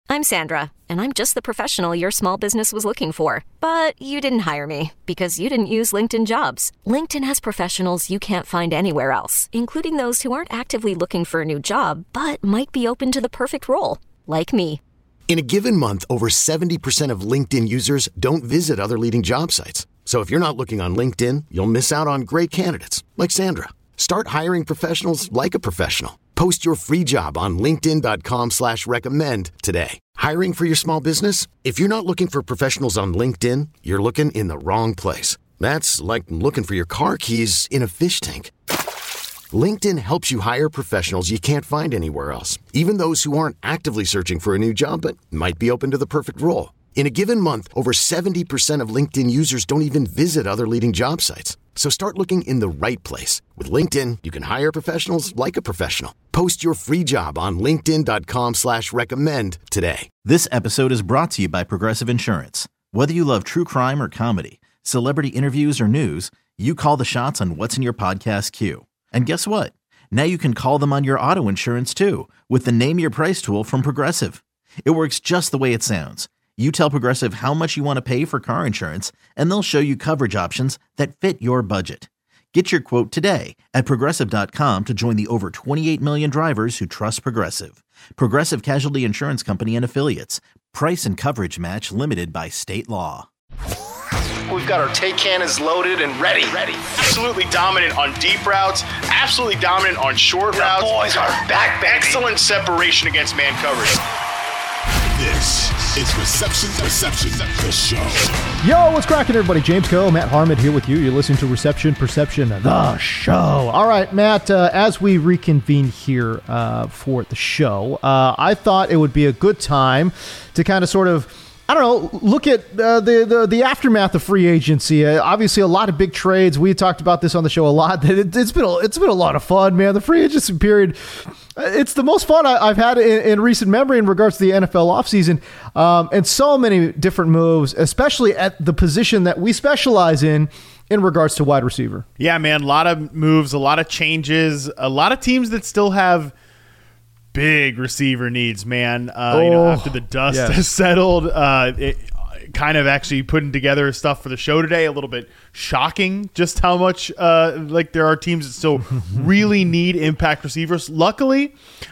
I'm Sandra, and I'm just the professional your small business was looking for. But you didn't hire me because you didn't use LinkedIn Jobs. LinkedIn has professionals you can't find anywhere else, including those who aren't actively looking for a new job, but might be open to the perfect role, like me. In a given month, over 70% of LinkedIn users don't visit other leading job sites. So if you're not looking on LinkedIn, you'll miss out on great candidates like Sandra. Start hiring professionals like a professional. Post your free job on linkedin.com/recommend today. Hiring for your small business? If you're not looking for professionals on LinkedIn, you're looking in the wrong place. That's like looking for your car keys in a fish tank. LinkedIn helps you hire professionals you can't find anywhere else, even those who aren't actively searching for a new job but might be open to the perfect role. In a given month, over 70% of LinkedIn users don't even visit other leading job sites. So start looking in the right place. With LinkedIn, you can hire professionals like a professional. Post your free job on linkedin.com/recommend today. This episode is brought to you by Progressive Insurance. Whether you love true crime or comedy, celebrity interviews or news, you call the shots on what's in your podcast queue. And guess what? Now you can call them on your auto insurance too with the Name Your Price tool from Progressive. It works just the way it sounds. You tell Progressive how much you want to pay for car insurance, and they'll show you coverage options that fit your budget. Get your quote today at Progressive.com to join the over 28 million drivers who trust Progressive. Progressive Casualty Insurance Company and Affiliates. Price and coverage match limited by state law. We've got our take cannons loaded and ready. Absolutely dominant on deep routes. Absolutely dominant on short routes. The boys are back, baby. Excellent separation against man coverage. This is Reception, the show. Yo, what's cracking, everybody? James Coe, Matt Harmon here with you. You're listening to Reception, the show. All right, Matt, as we reconvene here for the show, I thought it would be a good time to kind of sort of, I don't know, look at the aftermath of free agency. Obviously, a lot of big trades. We talked about this on the show a lot. It's been a lot of fun, man. The free agency period, it's the most fun I've had in recent memory in regards to the NFL offseason. And so many different moves, especially at the position that we specialize in regards to wide receiver. Yeah, man, a lot of moves, a lot of changes, a lot of teams that still have big receiver needs, man. After the dust has settled, it kind of actually putting together stuff for the show today. A little bit shocking just how much there are teams that still really need impact receivers. Luckily,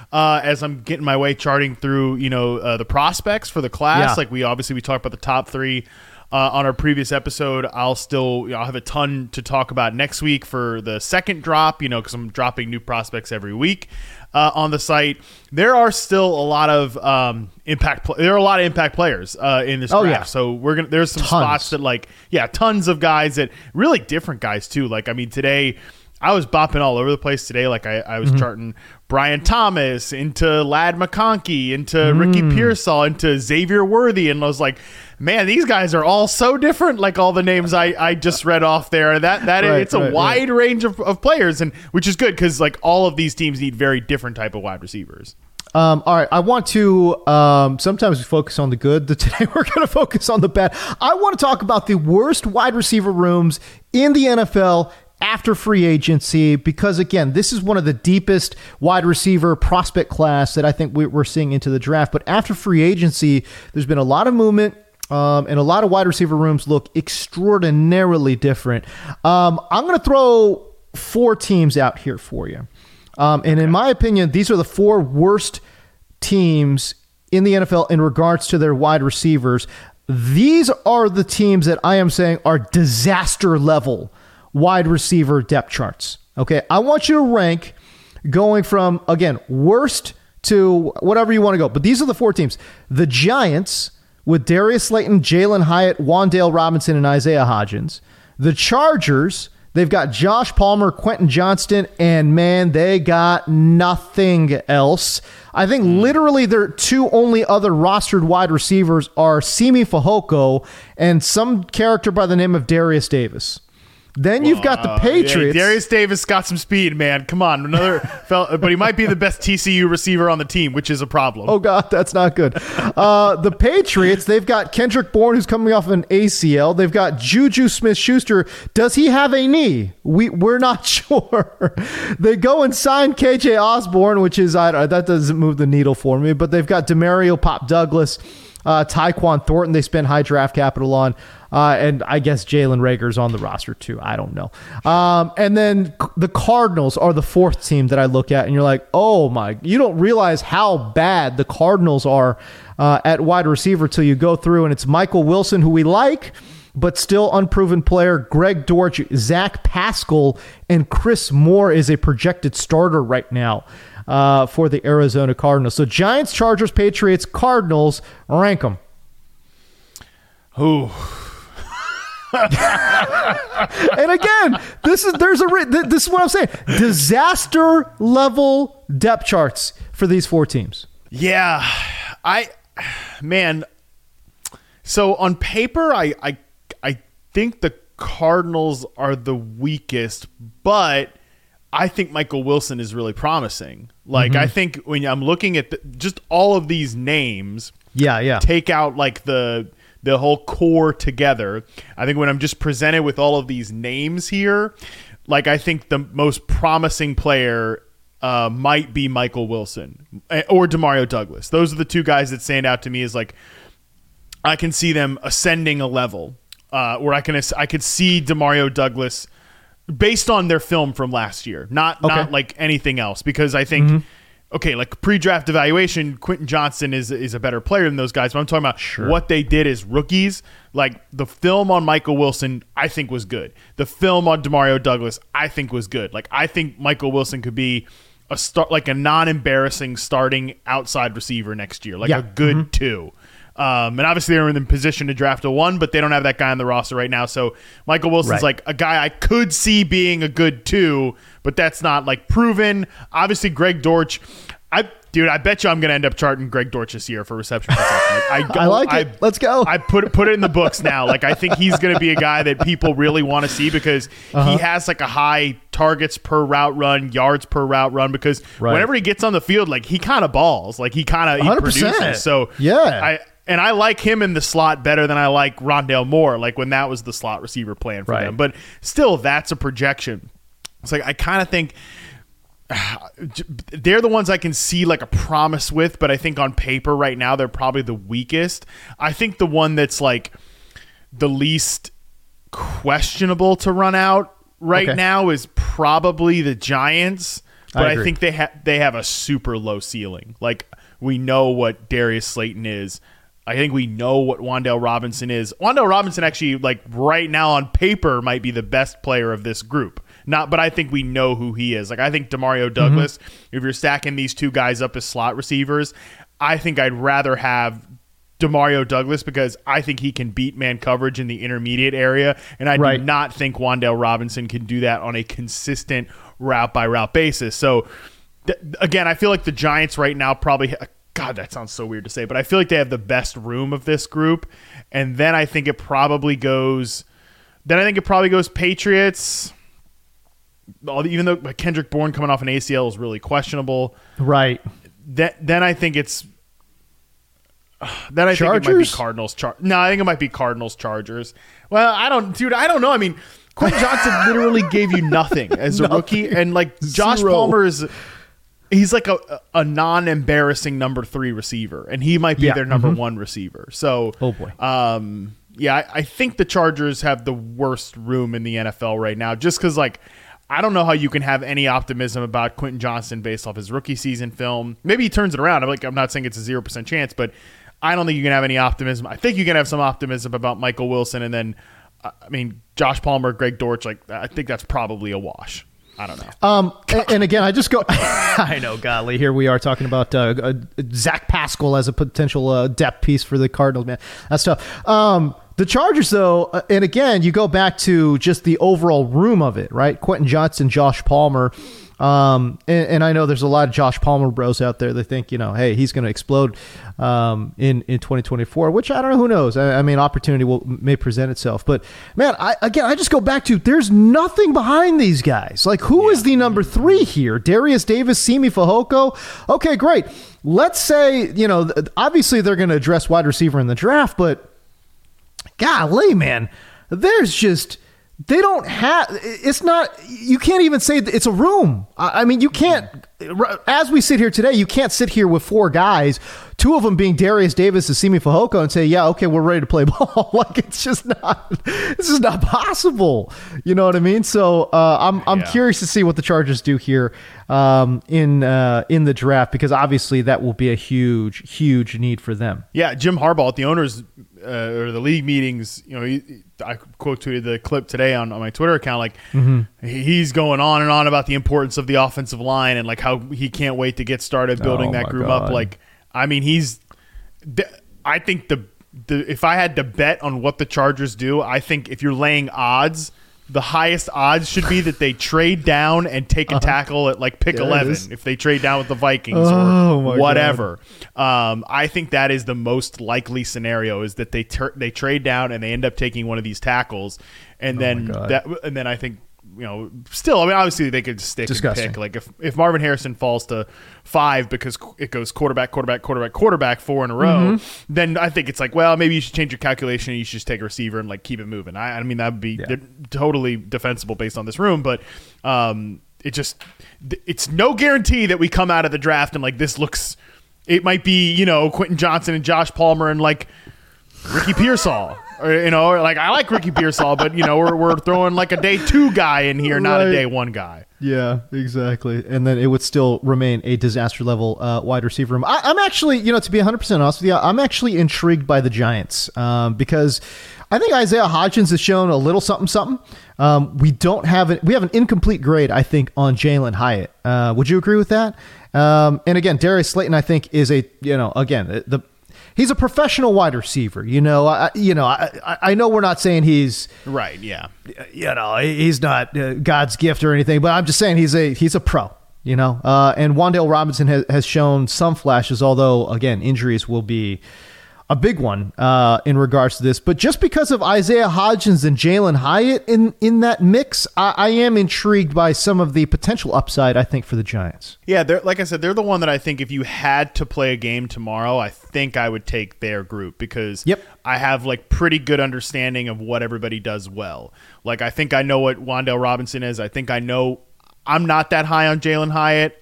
as I'm getting my way charting through, the prospects for the class, we talked about the top three on our previous episode. I'll have a ton to talk about next week for the second drop, because I'm dropping new prospects every week on the site. There are still a lot of impact. There are a lot of impact players in this draft. Yeah. So there's some spots that tons of guys that really different guys too. Today I was bopping all over the place today. I was charting Brian Thomas into Ladd McConkey, into Ricky Pearsall, into Xavier Worthy. And I was like, man, these guys are all so different. Like all the names I just read off there. It's a wide range of players, and which is good because all of these teams need very different type of wide receivers. All right, I want to sometimes we focus on the good. Today we're going to focus on the bad. I want to talk about the worst wide receiver rooms in the NFL after free agency, because again, this is one of the deepest wide receiver prospect class that I think we're seeing into the draft. But after free agency, there's been a lot of movement, and a lot of wide receiver rooms look extraordinarily different. I'm going to throw 4 teams out here for you. And in my opinion, these are the 4 worst teams in the NFL in regards to their wide receivers. These are the teams that I am saying are disaster level wide receiver depth charts. Okay, I want you to rank going from, again, worst to whatever you want to go. But these are the 4 teams. The Giants with Darius Slayton, Jalen Hyatt, Wan'Dale Robinson, and Isaiah Hodgins. The Chargers, they've got Josh Palmer, Quentin Johnston, and man, they got nothing else. I think literally their 2 only other rostered wide receivers are Simi Fehoko and some character by the name of Darius Davis. Then you've got the Patriots. Yeah, Darius Davis got some speed, man. Come on, another fella, but he might be the best TCU receiver on the team, which is a problem. Oh God, that's not good. The Patriots, they've got Kendrick Bourne, who's coming off an ACL. They've got Juju Smith-Schuster. Does he have a knee? We're not sure. They go and sign KJ Osborne, which is that doesn't move the needle for me. But they've got Demario Pop Douglas, Tyquan Thornton. They spend high draft capital on. And I guess Jalen Reagor's on the roster too. I don't know. And then the Cardinals are the fourth team that I look at, and you're like, oh my, you don't realize how bad the Cardinals are at wide receiver till you go through, and it's Michael Wilson, who we like, but still unproven player, Greg Dortch, Zach Pascal, and Chris Moore is a projected starter right now for the Arizona Cardinals. So Giants, Chargers, Patriots, Cardinals, rank them. Ooh. And again, this is what I'm saying. Disaster level depth charts for these four teams. Yeah, man. So on paper, I think the Cardinals are the weakest, but I think Michael Wilson is really promising. Like, I think when I'm looking at just all of these names, take out like the whole core together. I think when I'm just presented with all of these names here, like I think the most promising player might be Michael Wilson or Demario Douglas. Those are the two guys that stand out to me as like, I can see them ascending a level where I could see Demario Douglas based on their film from last year, not like anything else, because I think, like pre-draft evaluation, Quentin Johnston is a better player than those guys, but I'm talking about what they did as rookies. Like the film on Michael Wilson, I think was good. The film on Demario Douglas, I think was good. Like I think Michael Wilson could be a non-embarrassing starting outside receiver next year, like a good 2. And obviously they're in the position to draft a 1, but they don't have that guy on the roster right now. So Michael Wilson's like a guy I could see being a good 2, but that's not like proven. Obviously Greg Dortch, I bet you I'm going to end up charting Greg Dortch this year for reception. I like it. Let's go. I put it in the books now. Like I think he's going to be a guy that people really want to see because he has like a high targets per route run, yards per route run, because whenever he gets on the field, like he kind of balls, like he produces. So I like him in the slot better than I like Rondale Moore, like when that was the slot receiver plan for them. But still, that's a projection. It's like I kind of think they're the ones I can see like a promise with, but I think on paper right now they're probably the weakest. I think the one that's like the least questionable to run out right now is probably the Giants, but I think they have a super low ceiling. Like we know what Darius Slayton is. I think we know what Wan'Dale Robinson is. Wan'Dale Robinson actually, like right now on paper, might be the best player of this group. But I think we know who he is. Like I think Demario Douglas, if you're stacking these two guys up as slot receivers, I think I'd rather have Demario Douglas because I think he can beat man coverage in the intermediate area, and I do not think Wan'Dale Robinson can do that on a consistent route by route basis. So again, I feel like the Giants right now probably. God, that sounds so weird to say, but I feel like they have the best room of this group. And then I think it probably goes Patriots. Even though Kendrick Bourne coming off an ACL is really questionable. Right. Then I think it's think it might be Cardinals. I think it might be Cardinals Chargers. Well, I don't know. I mean, Quentin Johnston literally gave you nothing as a rookie, and like Josh Palmer he's like a non-embarrassing number 3 receiver, and he might be their number 1 receiver. So, I think the Chargers have the worst room in the NFL right now, just because like I don't know how you can have any optimism about Quentin Johnston based off his rookie season film. Maybe he turns it around. I'm not saying it's a 0% chance, but I don't think you can have any optimism. I think you can have some optimism about Michael Wilson, and then Josh Palmer, Greg Dortch. Like I think that's probably a wash. I don't know. And again, I just go. I know, golly, here we are talking about Zach Pascal as a potential depth piece for the Cardinals. Man, that's tough. The Chargers, though, and again, you go back to just the overall room of it, right? Quentin Johnston, Josh Palmer, And I know there's a lot of Josh Palmer bros out there that think, hey, he's going to explode in 2024, which I don't know, who knows? I mean, opportunity may present itself. But, man, I just go back to there's nothing behind these guys. Like, who is the number 3 here? Darius Davis, Simi Fehoko? Okay, great. Let's say, obviously they're going to address wide receiver in the draft, but golly, man, there's just... They don't have, it's not, you can't even say it's a room. I mean, you can't, as we sit here today, you can't sit here with 4 guys, 2 of them being Darius Davis and Simi Fehoko, and say, yeah, okay, we're ready to play ball. Like, it's just not possible. You know what I mean? So I'm curious to see what the Chargers do here in the draft, because obviously that will be a huge need for them. Yeah, Jim Harbaugh at the owners or the league meetings, I quote tweeted the clip today on my Twitter account. Like, he's going on and on about the importance of the offensive line and like how he can't wait to get started building that group up. Like, I mean, I think if I had to bet on what the Chargers do, I think if you're laying odds, the highest odds should be that they trade down and take a tackle at like pick 11 if they trade down with the Vikings or whatever. I think that is the most likely scenario, is that they trade down and they end up taking one of these tackles, and then I think, still, I mean, obviously they could stick and pick. Like if Marvin Harrison falls to 5 because it goes quarterback, 4 in a row, then I think it's like, well, maybe you should change your calculation and you should just take a receiver and like keep it moving. I mean, that would be totally defensible based on this room, but it's no guarantee that we come out of the draft and like this looks, it might be, Quentin Johnson and Josh Palmer and like Ricky Pearsall. Or like, I like Ricky Pearsall, but we're throwing like a day 2 guy in here, not a day 1 guy. Yeah, exactly. And then it would still remain a disaster level wide receiver room. I'm actually, to be 100% honest with you, I'm actually intrigued by the Giants because I think Isaiah Hodgins has shown a little something. We have an incomplete grade, I think, on Jalen Hyatt. Would you agree with that? And again, Darius Slayton, I think, is he's a professional wide receiver. I know we're not saying he's right. Yeah. He's not God's gift or anything, but I'm just saying he's a pro, and Wan'Dale Robinson has shown some flashes, although again, injuries will be a big one in regards to this. But just because of Isaiah Hodgins and Jalen Hyatt in that mix, I am intrigued by some of the potential upside, I think, for the Giants. Yeah, like I said, they're the one that I think if you had to play a game tomorrow, I think I would take their group because I have like pretty good understanding of what everybody does well. Like, I think I know what Wan'Dale Robinson is. I think I know I'm not that high on Jalen Hyatt.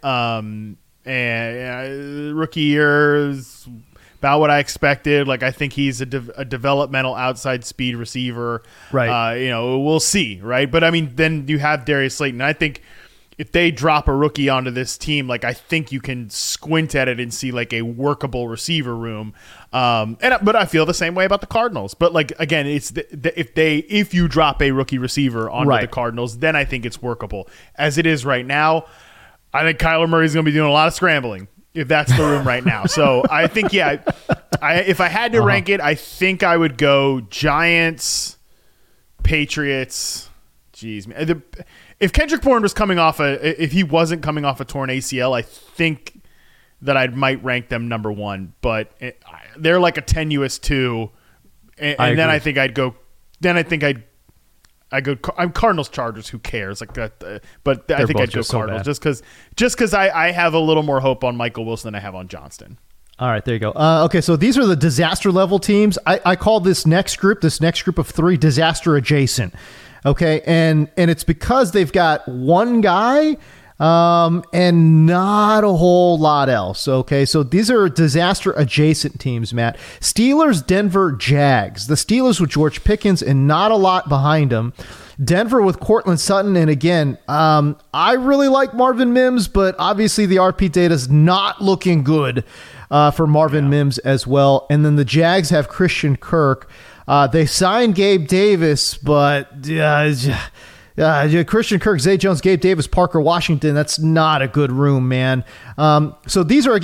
And rookie year is about what I expected. Like, I think he's a developmental outside speed receiver. Right. We'll see. Right. But I mean, then you have Darius Slayton. I think if they drop a rookie onto this team, like, I think you can squint at it and see like a workable receiver room. But I feel the same way about the Cardinals. But like, again, it's if you drop a rookie receiver onto the Cardinals, then I think it's workable. As it is right now, I think Kyler Murray's going to be doing a lot of scrambling if that's the room right now. So I think, if I had to rank it, I think I would go Giants, Patriots. Jeez, man. If Kendrick Bourne was if he wasn't coming off a torn ACL, I think that I might rank them number 1. But they're like a tenuous 2, and then I think I'd go. Then I think I'm Cardinals, Chargers. Who cares? Like that, but I think I'd go Cardinals just because I have a little more hope on Michael Wilson than I have on Johnston. All right, there you go. Okay, so these are the disaster level teams. I call this next group of 3 disaster adjacent. Okay, and it's because they've got one guy and not a whole lot else. Okay, so these are disaster adjacent teams, Matt. Steelers, Denver, Jags. The Steelers with George Pickens and not a lot behind them. Denver with Cortland Sutton. And again, I really like Marvin Mims, but obviously the RP data is not looking good for Marvin Mims as well. And then the Jags have Christian Kirk. They signed Gabe Davis, but Christian Kirk, Zay Jones, Gabe Davis, Parker Washington, that's not a good room, man. So these are, again,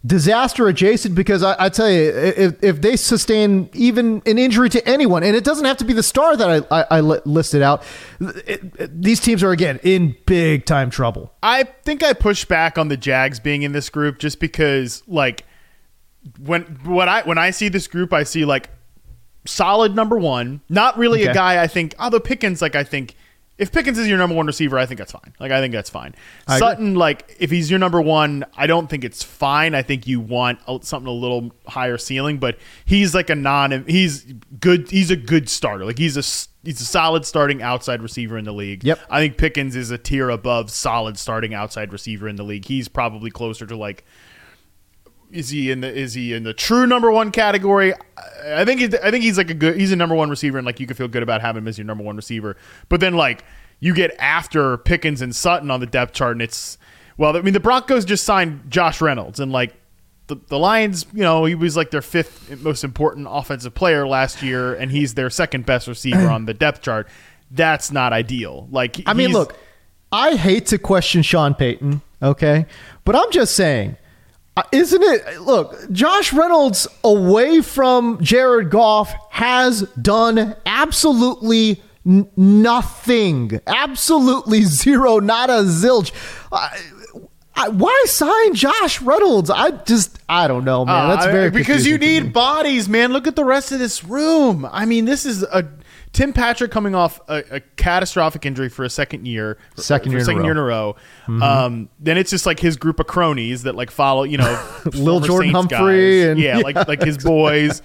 disaster adjacent, because I tell you, if they sustain even an injury to anyone, and it doesn't have to be the star that I listed out, these teams are, again, in big time trouble. I think I push back on the Jags being in this group just because, like, when I see this group, I see, like, solid number one, not really a guy I think, although Pickens, like, I think, if Pickens is your number one receiver, I think that's fine. Like, I think that's fine. Sutton, like, if he's your number one, I don't think it's fine. I think you want something a little higher ceiling, but he's like he's good. He's a good starter. Like, he's a solid starting outside receiver in the league. Yep. I think Pickens is a tier above solid starting outside receiver in the league. He's probably closer to, like, is he in the true number one category? I think he's like he's a number one receiver, and, like, you could feel good about having him as your number one receiver. But then, like, you get after Pickens and Sutton on the depth chart, and it's, well, I mean, the Broncos just signed Josh Reynolds, and, like, the Lions, you know, he was like their fifth most important offensive player last year, and he's their second best receiver on the depth chart. That's not ideal. Like, I mean, look, I hate to question Sean Payton, okay, but I'm just saying. Isn't it? Look, Josh Reynolds away from Jared Goff has done absolutely nothing. Absolutely zero, not a zilch. Why sign Josh Reynolds? I don't know, man. That's very because you need bodies, man. Look at the rest of this room. I mean, this is Tim Patrick coming off a catastrophic injury for a second year in a row. Mm-hmm. Then it's just like his group of cronies that, like, follow, you know, Lil Jordan Humphrey, and like his boys.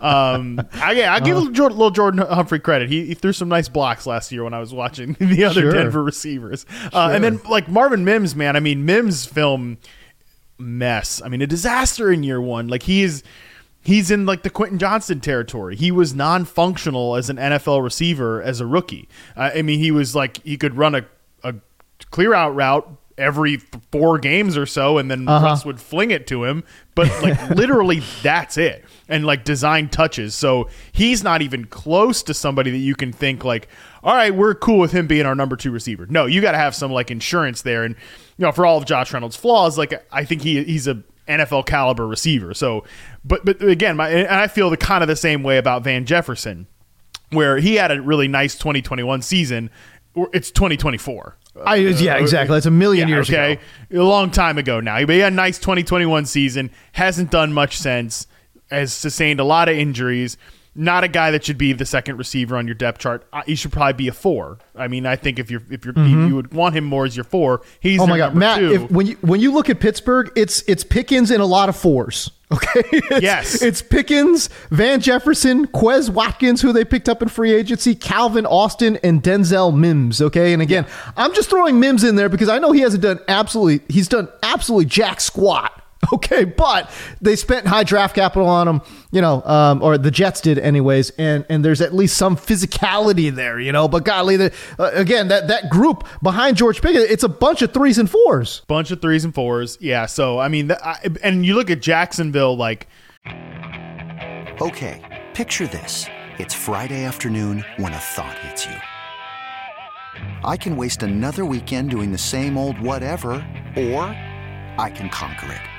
I give Lil Jordan Humphrey credit. He threw some nice blocks last year when I was watching the other Denver receivers. And then, like, Marvin Mims, man. I mean, Mims' film mess. I mean, a disaster in year one. Like, he's in, like, the Quentin Johnston territory. He was non-functional as an NFL receiver as a rookie. I mean, he was like, he could run a clear out route every 4 games or so, and then Russ would fling it to him. But, like, literally that's it. And, like, design touches. So he's not even close to somebody that you can think, like, all right, we're cool with him being our number 2 receiver. No, you got to have some, like, insurance there. And, you know, for all of Josh Reynolds' flaws, like, I think he's a NFL caliber receiver. So, but again, and I feel kind of the same way about Van Jefferson, where he had a really nice 2021 season. It's 2024. Exactly. That's a million years ago. A long time ago now. But he had a nice 2021 season. Hasn't done much since. Has sustained a lot of injuries. Not a guy that should be the second receiver on your depth chart. He should probably be a 4. I mean, I think if you would want him more as your 4. He's Matt. 2. When you look at Pittsburgh, it's Pickens and a lot of 4s. Okay. It's Pickens, Van Jefferson, Quez Watkins, who they picked up in free agency, Calvin Austin, and Denzel Mims. Okay. And again, I'm just throwing Mims in there because I know he's done absolutely jack squat. Okay, but they spent high draft capital on him, you know, or the Jets did anyways, and there's at least some physicality there, you know. But golly, again, that group behind George Pickens, it's a bunch of 3s and 4s. Yeah, so, I mean, and you look at Jacksonville, like... Okay, picture this. It's Friday afternoon when a thought hits you. I can waste another weekend doing the same old whatever, or I can conquer it.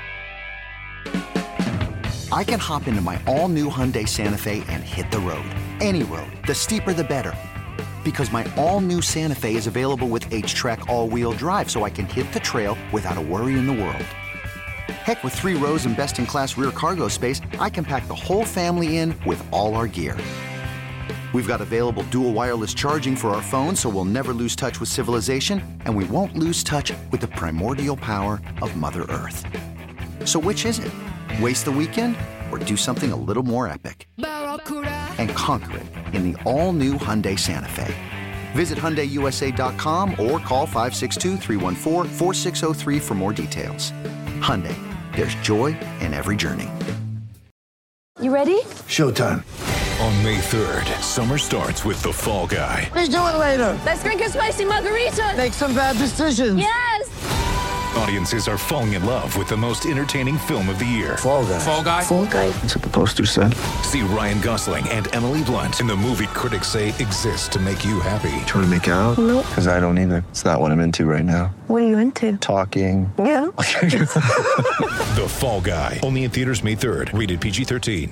I can hop into my all-new Hyundai Santa Fe and hit the road. Any road. The steeper, the better. Because my all-new Santa Fe is available with H-Track all-wheel drive, so I can hit the trail without a worry in the world. Heck, with 3 rows and best-in-class rear cargo space, I can pack the whole family in with all our gear. We've got available dual wireless charging for our phones, so we'll never lose touch with civilization, and we won't lose touch with the primordial power of Mother Earth. So which is it? Waste the weekend or do something a little more epic? And conquer it in the all-new Hyundai Santa Fe. Visit HyundaiUSA.com or call 562-314-4603 for more details. Hyundai, there's joy in every journey. You ready? Showtime. On May 3rd, summer starts with The Fall Guy. Let's do it later. Let's drink a spicy margarita. Make some bad decisions. Yes! Audiences are falling in love with the most entertaining film of the year. Fall Guy. Fall Guy? Fall Guy. That's what the poster said. See Ryan Gosling and Emily Blunt in the movie critics say exists to make you happy. Trying to make it out? Nope. Because I don't either. It's not what I'm into right now. What are you into? Talking. Yeah. The Fall Guy. Only in theaters May 3rd. Rated PG-13.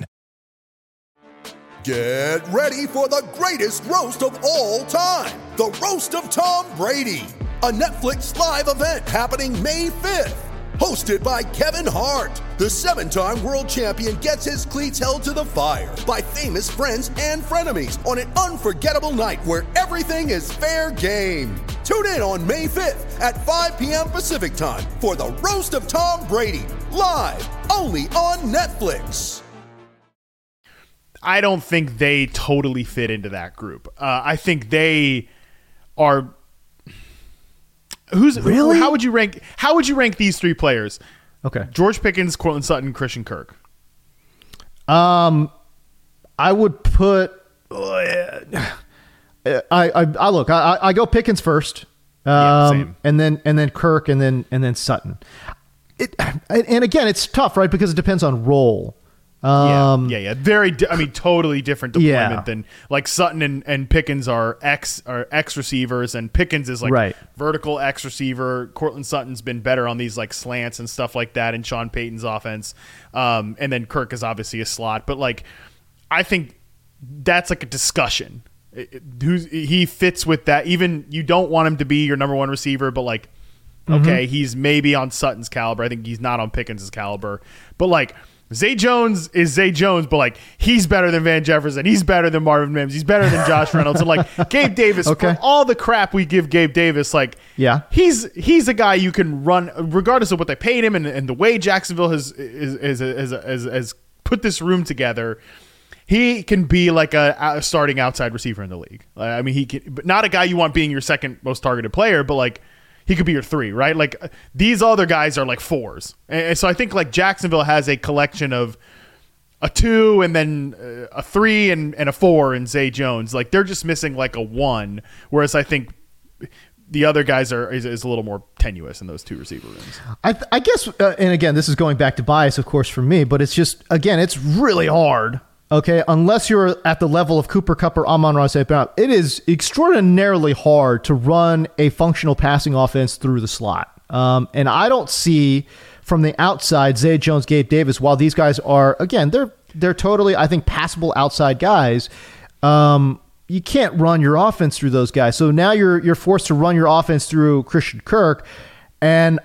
Get ready for the greatest roast of all time. The Roast of Tom Brady. A Netflix live event happening May 5th. Hosted by Kevin Hart. The 7-time world champion gets his cleats held to the fire by famous friends and frenemies on an unforgettable night where everything is fair game. Tune in on May 5th at 5 p.m. Pacific time for the Roast of Tom Brady. Live only on Netflix. I don't think they totally fit into that group. I think they are. Really? How would you rank these three players? Okay. George Pickens, Courtland Sutton, Christian Kirk. I would put. I look. I go Pickens first. Same. And then Kirk, and then Sutton. And again, it's tough, right? Because it depends on role. Very. Totally different deployment than like Sutton and Pickens are X receivers, and Pickens is like vertical X receiver. Courtland Sutton's been better on these like slants and stuff like that in Sean Payton's offense. And then Kirk is obviously a slot, but like I think that's like a discussion. He fits with that. Even you don't want him to be your number one receiver, but like okay, he's maybe on Sutton's caliber. I think he's not on Pickens' caliber, but like. Zay Jones is Zay Jones, but like he's better than Van Jefferson. He's better than Marvin Mims. He's better than Josh Reynolds. And like Gabe Davis, for all the crap we give Gabe Davis, like he's a guy you can run regardless of what they paid him and the way Jacksonville has put this room together. He can be like a starting outside receiver in the league. I mean, he can, but not a guy you want being your second most targeted player, but like. He could be your 3, right? Like these other guys are like 4s. And so I think like Jacksonville has a collection of a 2 and then a 3 and a 4 in Zay Jones. Like they're just missing like a 1. Whereas I think the other guys is a little more tenuous in those 2 receiver rooms. I guess, and again, this is going back to bias, of course, for me, but it's just, again, it's really hard. Okay, unless you're at the level of Cooper Kupp or Amon-Ra St. Brown, it is extraordinarily hard to run a functional passing offense through the slot. And I don't see from the outside Zay Jones, Gabe Davis, while these guys are, again, they're totally, I think, passable outside guys. You can't run your offense through those guys. So now you're forced to run your offense through Christian Kirk, and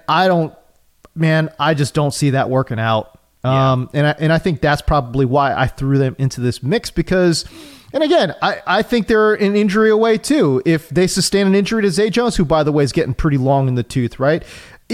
I just don't see that working out. And I think that's probably why I threw them into this mix because, and again, I think they're an injury away too. If they sustain an injury to Zay Jones, who by the way is getting pretty long in the tooth, right?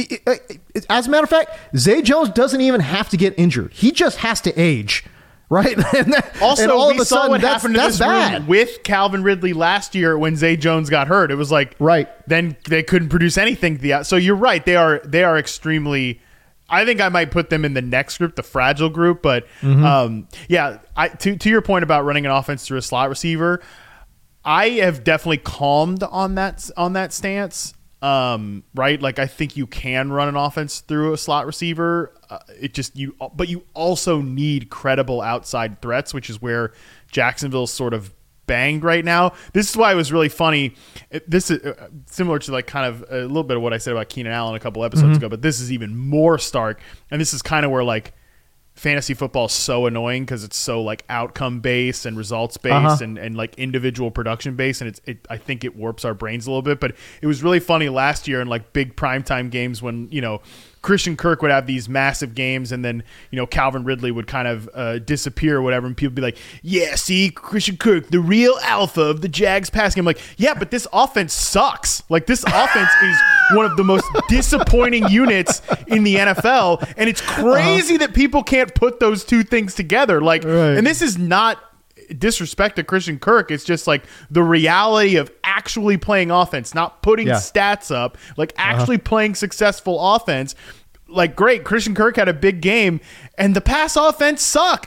As a matter of fact, Zay Jones doesn't even have to get injured. He just has to age. Right. Also, and all we of a saw sudden, what happened to this bad. room with Calvin Ridley last year when Zay Jones got hurt. It was like, then they couldn't produce anything. So you're right. They are extremely. I think I might put them in the next group, the fragile group. But to your point about running an offense through a slot receiver, I have definitely calmed on that stance. Right? Like I think you can run an offense through a slot receiver. But you also need credible outside threats, which is where Jacksonville's sort of banged right now. This is why it was really funny. This is similar to like kind of a little bit of what I said about Keenan Allen a couple episodes ago, but this is even more stark. And this is kind of where like fantasy football is so annoying because it's so like outcome based and results based and like individual production based, and I think it warps our brains a little bit. But it was really funny last year in like big primetime games when Christian Kirk would have these massive games, and then Calvin Ridley would kind of disappear or whatever, and people would be like, yeah, see, Christian Kirk, the real alpha of the Jags pass game. Like, yeah, but this offense sucks. Like, this offense is one of the most disappointing units in the NFL, and it's crazy that people can't put those two things together. Like, and this is not disrespect to Christian Kirk. It's just like the reality of actually playing offense, not putting stats up, like actually playing successful offense. Like, great, Christian Kirk had a big game and the pass offense sucked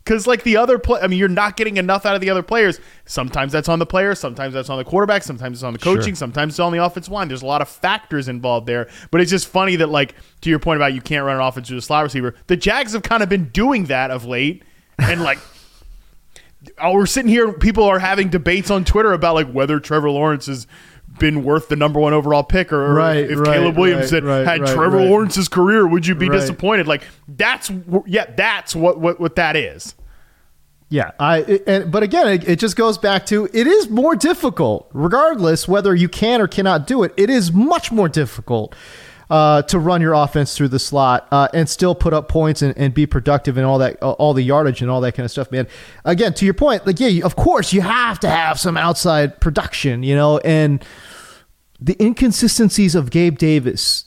Because like the other you're not getting enough out of the other players. Sometimes that's on the player, sometimes that's on the quarterback, sometimes it's on the coaching, sometimes it's on the offensive line. There's a lot of factors involved there. But it's just funny that, like, to your point about you can't run an offense with a slot receiver, the Jags have kind of been doing that of late. And like, we're sitting here, people are having debates on Twitter about like whether Trevor Lawrence has been worth the number 1 overall pick, or if Caleb Williams had Trevor Lawrence's career, would you be disappointed? Like, that's what that is. Yeah, but again, it just goes back to, it is more difficult, regardless whether you can or cannot do it. It is much more difficult to run your offense through the slot and still put up points and be productive and all that, all the yardage and all that kind of stuff, man. Again, to your point, like, yeah, of course you have to have some outside production, and the inconsistencies of Gabe Davis,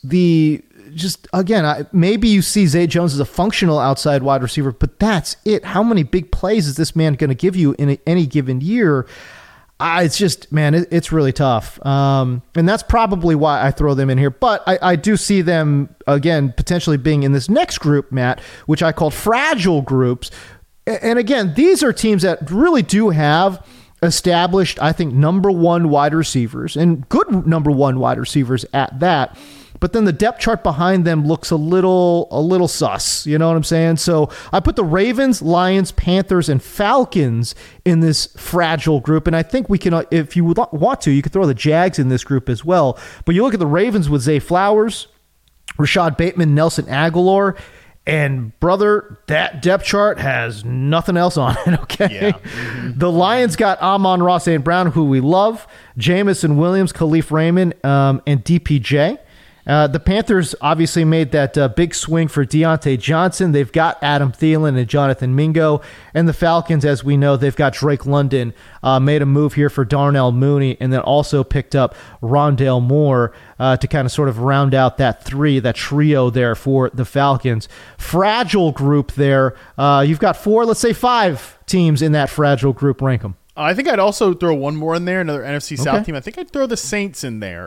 maybe you see Zay Jones as a functional outside wide receiver, but that's it. How many big plays is this man going to give you in any given year? It's just, man, it's really tough. And that's probably why I throw them in here. But I do see them, again, potentially being in this next group, Matt, which I called fragile groups. And again, these are teams that really do have established, I think, number 1 wide receivers, and good number 1 wide receivers at that. But then the depth chart behind them looks a little sus. You know what I'm saying? So I put the Ravens, Lions, Panthers, and Falcons in this fragile group. And I think we can, if you want to, you could throw the Jags in this group as well. But you look at the Ravens with Zay Flowers, Rashad Bateman, Nelson Aguilar, and brother, that depth chart has nothing else on it, okay? Yeah. Mm-hmm. The Lions got Amon-Ra St. Brown, who we love, Jamison Williams, Khalif Raymond, and DPJ. The Panthers obviously made that big swing for Deontay Johnson. They've got Adam Thielen and Jonathan Mingo. And the Falcons, as we know, they've got Drake London, made a move here for Darnell Mooney, and then also picked up Rondale Moore to kind of sort of round out that trio there for the Falcons. Fragile group there. You've got 5 teams in that fragile group. Rank them. I think I'd also throw one more in there, another NFC South team. I think I'd throw the Saints in there.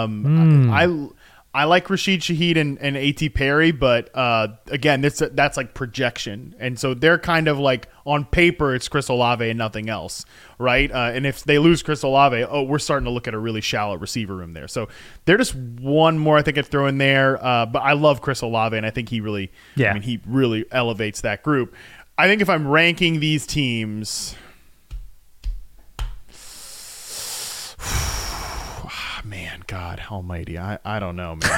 I like Rashid Shaheed and A.T. Perry, but again, that's like projection. And so they're kind of like, on paper, it's Chris Olave and nothing else, right? And if they lose Chris Olave, we're starting to look at a really shallow receiver room there. So they're just one more I think I'd throw in there. But I love Chris Olave, and I think he really elevates that group. I think if I'm ranking these teams... Man, God almighty. I don't know, man.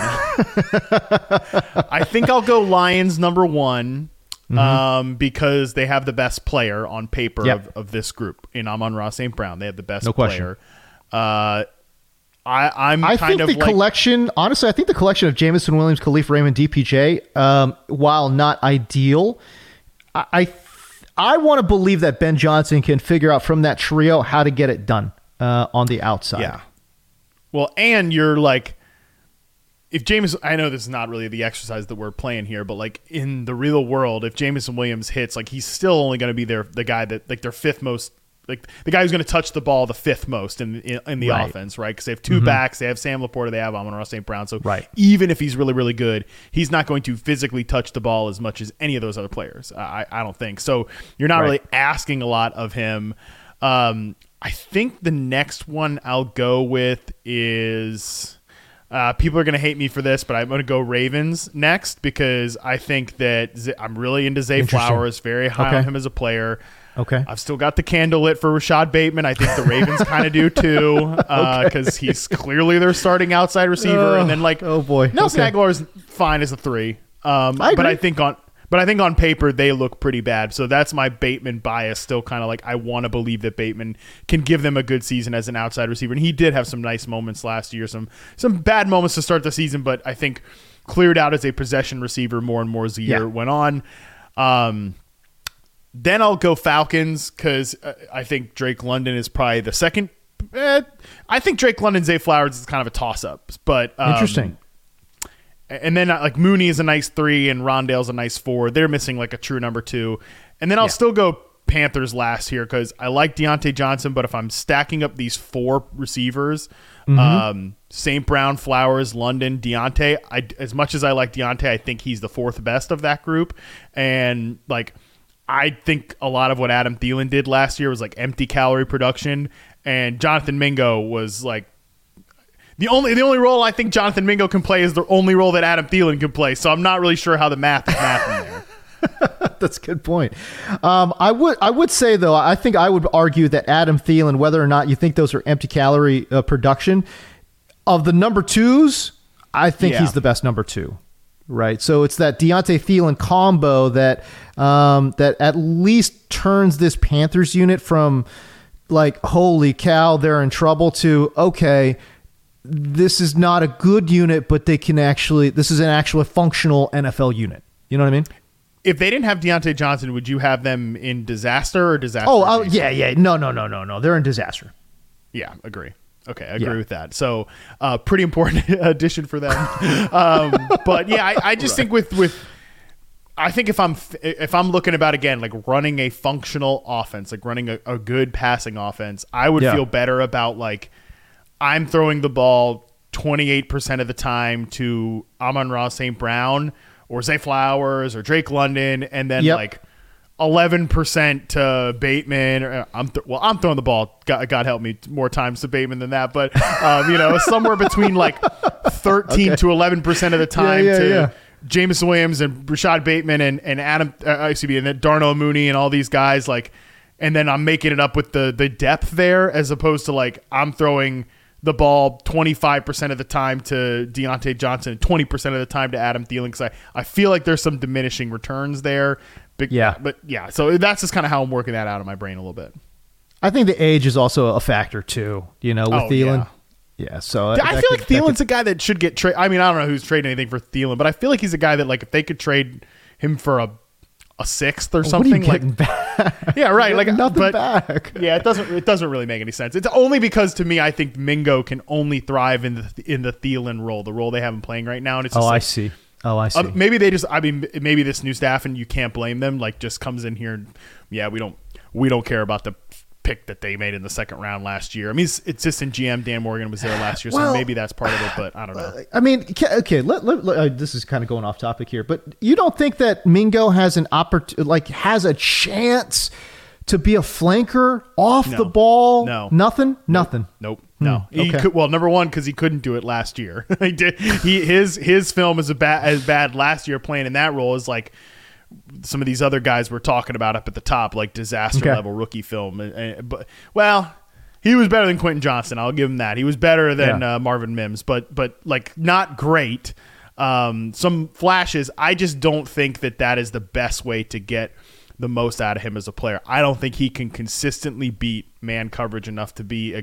I think I'll go Lions number 1 because they have the best player on paper of this group in Amon-Ra St. Brown. They have the best player. I think the collection of Jamison Williams, Khalif Raymond, DPJ, while not ideal, I want to believe that Ben Johnson can figure out from that trio how to get it done on the outside. Yeah. Well, and you're like, if Jameson, I know this is not really the exercise that we're playing here, but like in the real world, if Jamison Williams hits, like he's still only going to be the guy that like their 5th most, like the guy who's going to touch the ball the 5th most in the offense, right? Because they have 2 backs, they have Sam Laporta, they have Amon-Ra St. Brown. So even if he's really, really good, he's not going to physically touch the ball as much as any of those other players. I don't think so. You're not really asking a lot of him. I think the next one I'll go with is people are going to hate me for this, but I'm going to go Ravens next because I think that I'm really into Zay Flowers, very high on him as a player. Okay. I've still got the candle lit for Rashad Bateman. I think the Ravens kind of do too because he's clearly their starting outside receiver. And then Nelson Aguilar is fine as a 3. But I think on paper they look pretty bad. So that's my Bateman bias. Still kind of like I want to believe that Bateman can give them a good season as an outside receiver. And he did have some nice moments last year, some bad moments to start the season, but I think cleared out as a possession receiver more and more as the year went on. Then I'll go Falcons because I think Drake London is probably the second. I think Drake London, Zay Flowers is kind of a toss-up, but interesting. And then like Mooney is a nice 3 and Rondale's a nice 4. They're missing like a true number 2. And then I'll still go Panthers last here because I like Deontay Johnson, but if I'm stacking up these 4 receivers, St. Brown, Flowers, London, Deontay, as much as I like Deontay, I think he's the 4th best of that group. And like I think a lot of what Adam Thielen did last year was like empty calorie production, and Jonathan Mingo was like the only role I think Jonathan Mingo can play is the only role that Adam Thielen can play. So I'm not really sure how the math is mathing there. That's a good point. I would say, though, I think I would argue that Adam Thielen, whether or not you think those are empty calorie production, of the number twos, I think he's the best number two. Right. So it's that Deontay Thielen combo that at least turns this Panthers unit from like, holy cow, they're in trouble, to, okay, this is not a good unit, but this is an actual functional NFL unit. You know what I mean? If they didn't have Deontay Johnson, would you have them in disaster or disaster? Oh, yeah. No. They're in disaster. Yeah, agree. Okay, I agree with that. So, pretty important addition for them. But yeah, I just think I think if I'm looking about, again, like running a functional offense, like running a good passing offense, I would feel better about like I'm throwing the ball 28% of the time to Amon-Ra St. Brown or Zay Flowers or Drake London, and then like 11% to Bateman. I'm throwing the ball, God help me, more times to Bateman than that, but somewhere between like 13 to 11% of the time to Jameis Williams and Rashad Bateman and Adam, and then Darnell Mooney and all these guys, like, and then I'm making it up with the depth there, as opposed to like I'm throwing the ball 25% of the time to Deontay Johnson and 20% of the time to Adam Thielen, because I feel like there's some diminishing returns there. But so that's just kind of how I'm working that out in my brain a little bit. I think the age is also a factor too, with Thielen. Yeah, so I feel like Thielen's a guy that should get traded. I mean, I don't know who's trading anything for Thielen, but I feel like he's a guy that, like, if they could trade him for a sixth or something, what are you getting back? Yeah, right. Like nothing back. Yeah, it doesn't really make any sense. It's only because, to me, I think Mingo can only thrive in the Thielen role, the role they have him playing right now. And it's just I see. Maybe maybe this new staff, and you can't blame them, like, just comes in here and we don't care about the pick that they made in the second round last year. I mean, it's just in GM Dan Morgan was there last year, so maybe that's part of it, but I don't know. I mean, okay, this is kind of going off topic here, but you don't think that Mingo has has a chance to be a flanker off the ball? No. Nothing? Nope. No. He could, well, number one, because he couldn't do it last year. He did. His film is as bad last year playing in that role as like some of these other guys we're talking about up at the top, like disaster level rookie film. But he was better than Quentin Johnston. I'll give him that. He was better than Marvin Mims, but like not great. Some flashes. I just don't think that is the best way to get the most out of him as a player. I don't think he can consistently beat man coverage enough to be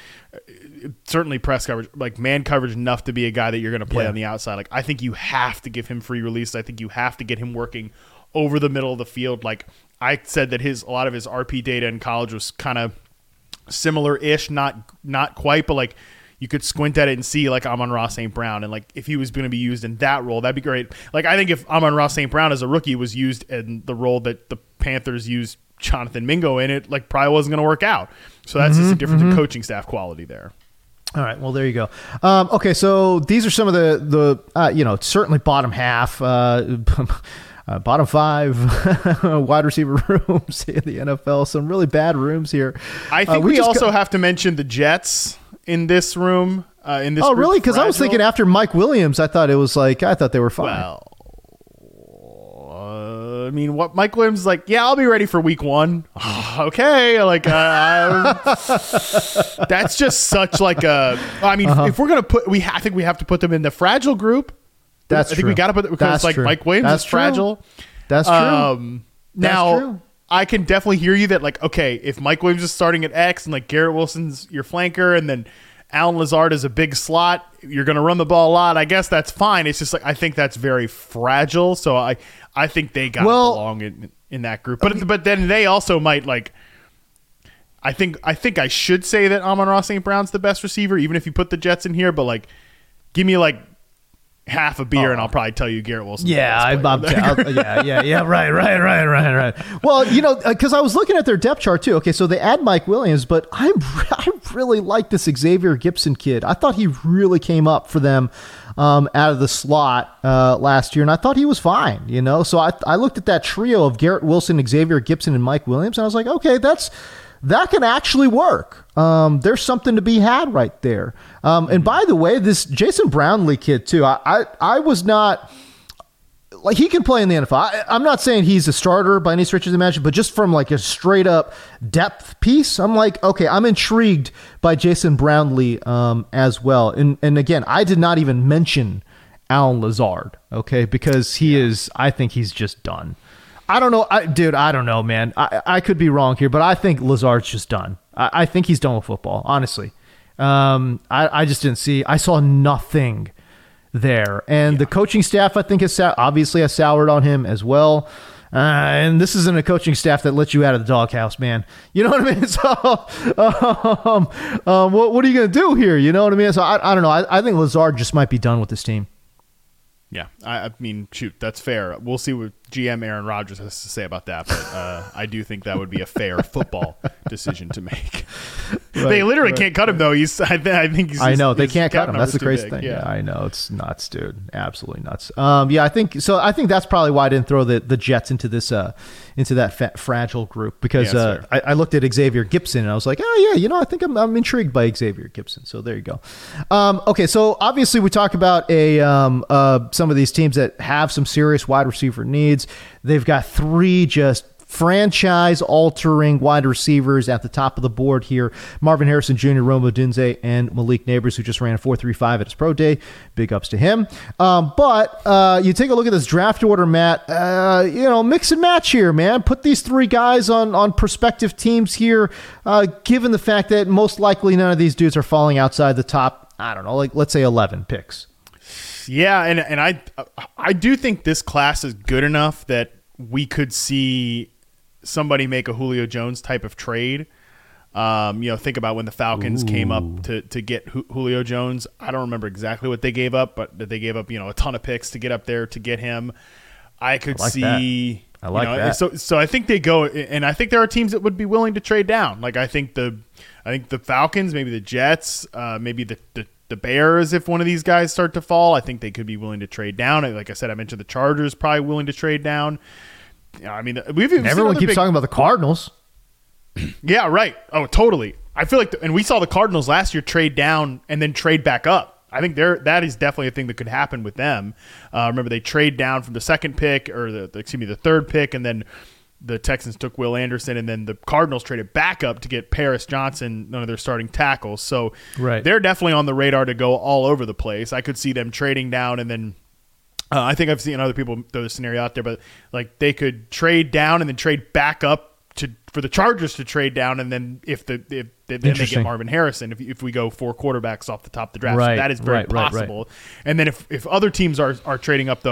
certainly press coverage, like man coverage enough to be a guy that you're going to play on the outside. Like, I think you have to give him free release. I think you have to get him working over the middle of the field. Like I said, that a lot of his RP data in college was kind of similar-ish, not quite, but like you could squint at it and see like Amon-Ra St. Brown, and like if he was going to be used in that role, that'd be great. Like I think if Amon-Ra St. Brown as a rookie was used in the role that the Panthers used Jonathan Mingo in, it like probably wasn't going to work out. So that's just a difference in coaching staff quality there. All right, well, there you go. Okay, so these are some of the certainly bottom half, bottom five wide receiver rooms in the NFL. Some really bad rooms here. I think we also have to mention the Jets in this room. In this really? Because I was thinking after Mike Williams, I thought they were fine. Well, I mean, what Mike Williams is like, yeah, I'll be ready for week one. Okay. Like, that's just such like a, I mean, if we're going to I think we have to put them in the fragile group. I think we got to put it, because like Mike Williams is fragile. That's true. Now, true. I can definitely hear you that like, okay, if Mike Williams is starting at X and like Garrett Wilson's your flanker and then Alan Lazard is a big slot, you're going to run the ball a lot. I guess that's fine. It's just like, I think that's very fragile. So I think they got to belong in that group. But then they also might like, I think I should say that Amon-Ra St. Brown's the best receiver, even if you put the Jets in here, but like, give me like half a beer and I'll probably tell you Garrett Wilson. Yeah, right. Well, because I was looking at their depth chart too. Okay, so they add Mike Williams, but I really like this Xavier Gipson kid. I thought he really came up for them out of the slot last year, and I thought he was fine, you know? So I looked at that trio of Garrett Wilson, Xavier Gibson, and Mike Williams, and I was like, okay, that can actually work. There's something to be had right there. And by the way, this Jason Brownlee kid too, I was not... Like, he can play in the NFL. I'm not saying he's a starter by any stretch of the imagination, but just from like a straight up depth piece, I'm like, okay, I'm intrigued by Jason Brownlee as well. And again, I did not even mention Allen Lazard, okay, because I think he's just done. I don't know, dude. I don't know, man. I could be wrong here, but I think Lazard's just done. I think he's done with football, honestly. I just didn't see. I saw nothing there, and the coaching staff, I think, has soured on him as well. And this isn't a coaching staff that lets you out of the doghouse, man. You know what I mean? So, what are you going to do here? You know what I mean? So I don't know. I think Lazard just might be done with this team. Yeah, I mean, shoot, that's fair. We'll see what GM Aaron Rodgers has to say about that, but I do think that would be a fair football decision to make. Right, they literally can't cut him, though. I think he's. I know they can't cut him. That's the crazy thing. Yeah, I know, it's nuts, dude. Absolutely nuts. Yeah, I think so. I think that's probably why I didn't throw the Jets into this into that fragile group, because I looked at Xavier Gibson and I was like, oh yeah, you know, I think I'm intrigued by Xavier Gibson. So there you go. Okay, so obviously we talk about some of these teams that have some serious wide receiver needs. They've got 3 just franchise-altering wide receivers at the top of the board here. Marvin Harrison Jr., Rome Odunze, and Malik Neighbors, who just ran a 4.35 at his pro day. Big ups to him. But you take a look at this draft order, Matt. Mix and match here, man. Put these 3 guys on prospective teams here, given the fact that most likely none of these dudes are falling outside the top, I don't know, like let's say 11 picks. Yeah, and I do think this class is good enough that we could see somebody make a Julio Jones type of trade. Think about when the Falcons came up to get Julio Jones. I don't remember exactly what they gave up, but they gave up a ton of picks to get up there to get him. I could see. That. I like that. So I think they go, and I think there are teams that would be willing to trade down. Like I think the Falcons, maybe the Jets, maybe the Bears, if one of these guys start to fall, I think they could be willing to trade down. Like I said, I mentioned the Chargers probably willing to trade down. I mean, everyone keeps talking about the Cardinals. Yeah, right. Oh, totally. I feel like, and we saw the Cardinals last year trade down and then trade back up. I think that is definitely a thing that could happen with them. Remember, they trade down from the second pick, or the third pick, and then the Texans took Will Anderson, and then the Cardinals traded back up to get Paris Johnson, one of their starting tackles. So they're definitely on the radar to go all over the place. I could see them trading down, and then I think I've seen other people throw the scenario out there, but like they could trade down and then trade back up for the Chargers to trade down, and then if they get Marvin Harrison, if we go 4 quarterbacks off the top of the draft, so that is very possible. Right. And then if other teams are trading up, though,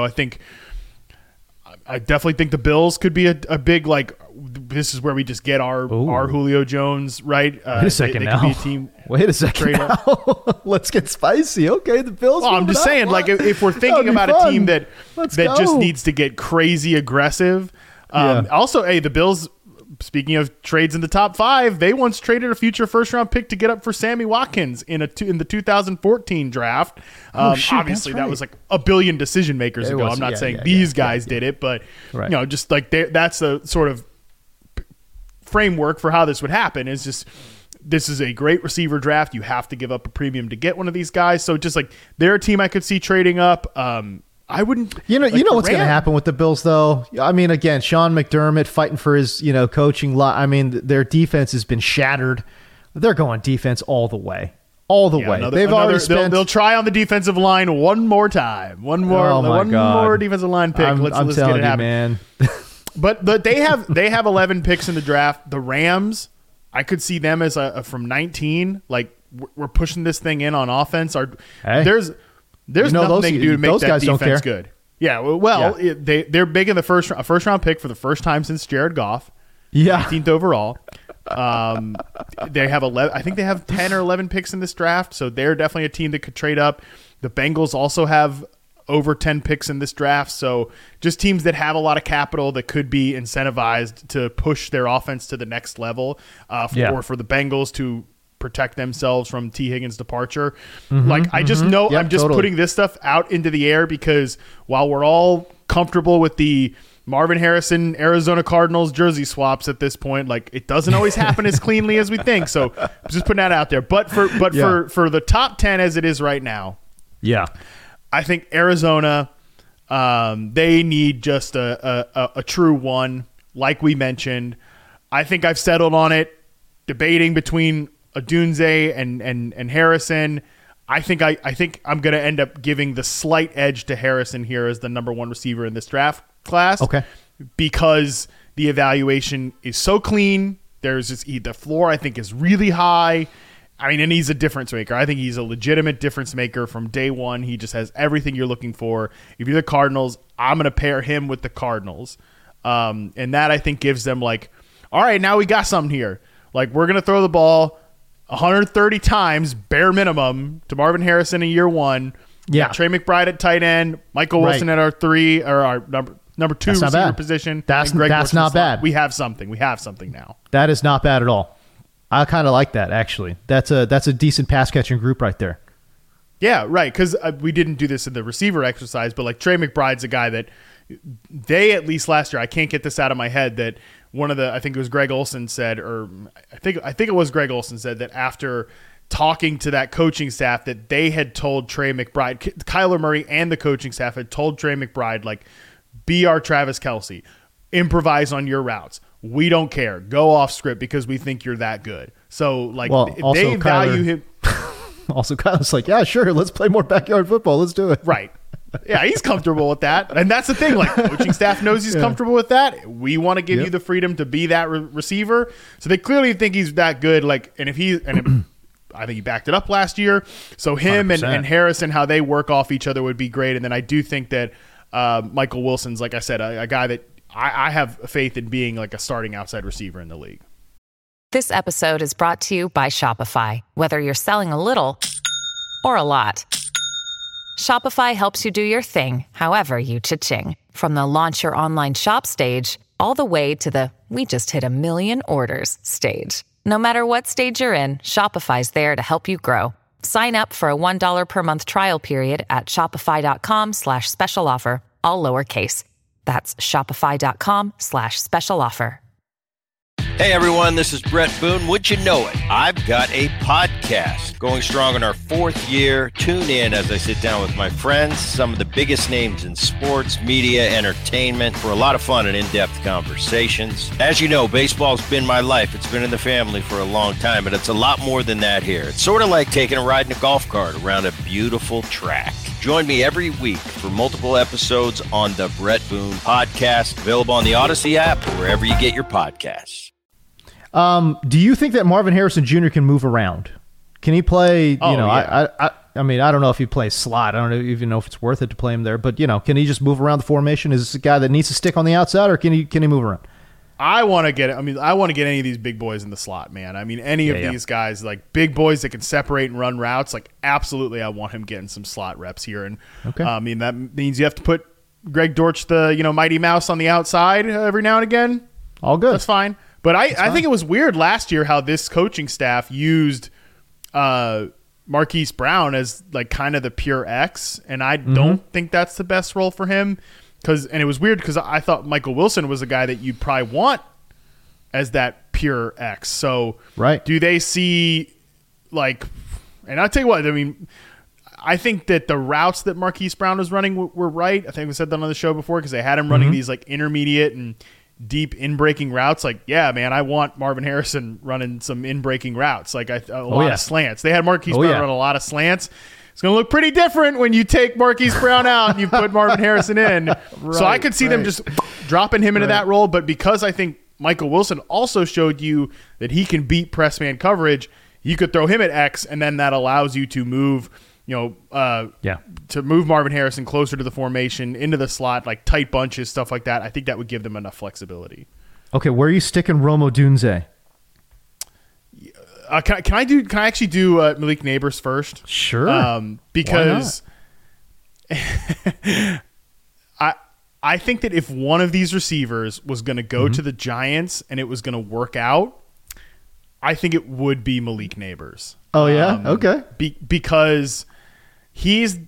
I definitely think the Bills could be a big, like, this is where we just get our Julio Jones, right? Wait a second now. Could be a team. Wait a second now. Let's get spicy. Okay, the Bills. Well, I'm just saying, like, if we're thinking about a team that just needs to get crazy aggressive. Also, the Bills, speaking of trades in the top 5, they once traded a future first-round pick to get up for Sammy Watkins in the 2014 draft. Obviously, that was like a billion decision makers ago. I'm not saying these guys did it, but just like that's a sort of framework for how this would happen. Is just this is a great receiver draft. You have to give up a premium to get one of these guys. So just like they're a team I could see trading up. I wouldn't. You know what's going to happen with the Bills, though. I mean, again, Sean McDermott fighting for his coaching. I mean, their defense has been shattered. They're going defense all the way, way. They've already spent. They'll try on the defensive line one more time. One more defensive line pick. Let's get it happen, man. But they have 11 picks in the draft. The Rams, I could see them as from 19. Like we're pushing this thing in on offense. There's nothing they can do to make that defense good. Yeah, they're big in the first round pick for the first time since Jared Goff. Yeah, 18th overall. They have 11. I think they have 10 or 11 picks in this draft, so they're definitely a team that could trade up. The Bengals also have over 10 picks in this draft, so just teams that have a lot of capital that could be incentivized to push their offense to the next level, or for the Bengals to protect themselves from T. Higgins' departure. I just know I'm just putting this stuff out into the air because while we're all comfortable with the Marvin Harrison Arizona Cardinals jersey swaps at this point, like it doesn't always happen as cleanly as we think. So I'm just putting that out there. But for the top 10 as it is right now, I think Arizona, they need just a true one, like we mentioned. I think I've settled on it, debating between Odunze and Harrison. I think I'm going to end up giving the slight edge to Harrison here as the number one receiver in this draft class. Okay. Because the evaluation is so clean. The floor I think is really high. I mean, and he's a difference maker. I think he's a legitimate difference maker from day one. He just has everything you're looking for. If you're the Cardinals, I'm going to pair him with the Cardinals. And that I think gives them like, all right, now we got something here. Like we're going to throw the ball 130 times, bare minimum, to Marvin Harrison in year one. Yeah. Trey McBride at tight end, Michael Wilson at our 3 or our number 2 receiver position. That's not bad. We have something. We have something now. That is not bad at all. I kind of like that, actually. That's a decent pass catching group right there. Yeah, right. Because we didn't do this in the receiver exercise, but like Trey McBride's a guy that they, at least last year, I can't get this out of my head, that I think it was Greg Olson said, or I think it was Greg Olson said that after talking to that coaching staff that they had told Trey McBride, Kyler Murray and the coaching staff had told Trey McBride, like, be our Travis Kelce, improvise on your routes. We don't care. Go off script because we think you're that good. So, like, they value him. Also, Kyler's like, yeah, sure, let's play more backyard football. Let's do it. Right. Yeah, he's comfortable with that. And that's the thing. Like, coaching staff knows he's comfortable with that. We want to give you the freedom to be that receiver. So they clearly think he's that good. Like, I think he backed it up last year. So him and Harrison, how they work off each other would be great. And then I do think that Michael Wilson's, like I said, a guy that I have faith in being like a starting outside receiver in the league. This episode is brought to you by Shopify. Whether you're selling a little or a lot, Shopify helps you do your thing, however you cha-ching. From the launch your online shop stage, all the way to the we just hit 1 million orders stage. No matter what stage you're in, Shopify's there to help you grow. Sign up for a $1 per month trial period at shopify.com/special offer, all lowercase. That's shopify.com/special offer. Hey everyone, this is Brett Boone. Would you know it? I've got a podcast going strong in our 4th year. Tune in as I sit down with my friends, some of the biggest names in sports, media, entertainment, for a lot of fun and in-depth conversations. As you know, baseball's been my life. It's been in the family for a long time, but it's a lot more than that here. It's sort of like taking a ride in a golf cart around a beautiful track. Join me every week for multiple episodes on the Brett Boone Podcast, available on the Odyssey app or wherever you get your podcasts. Do you think that Marvin Harrison Jr. can move around? Can he play? I mean, I don't know if he plays slot. I don't even know if it's worth it to play him there. But can he just move around the formation? Is this a guy that needs to stick on the outside, or can he move around? I want to get any of these big boys in the slot, man. I mean, any of these guys, like big boys that can separate and run routes, like absolutely, I want him getting some slot reps here. And I mean, that means you have to put Greg Dortch, the Mighty Mouse, on the outside every now and again. All good. That's fine. But I think it was weird last year how this coaching staff used Marquise Brown as like kind of the pure X, and I don't think that's the best role for him. And it was weird because I thought Michael Wilson was a guy that you'd probably want as that pure X. So do they see like, and I'll tell you what, I mean, I think that the routes that Marquise Brown was running were right. I think we said that on the show before because they had him running these like intermediate and deep in-breaking routes. Like, yeah, man, I want Marvin Harrison running some in-breaking routes. Like a lot of slants. They had Marquise Brown run a lot of slants. It's going to look pretty different when you take Marquise Brown out and you put Marvin Harrison in. So I could see them just dropping him into that role. But because I think Michael Wilson also showed you that he can beat press man coverage, you could throw him at X, and then that allows you to move, to move Marvin Harrison closer to the formation, into the slot, like tight bunches, stuff like that. I think that would give them enough flexibility. Okay, where are you sticking Rome Odunze? Can I actually do Malik Neighbors first? Sure. Because I think that if one of these receivers was going to go to the Giants and it was going to work out, I think it would be Malik Neighbors. Oh yeah, okay. Because he's,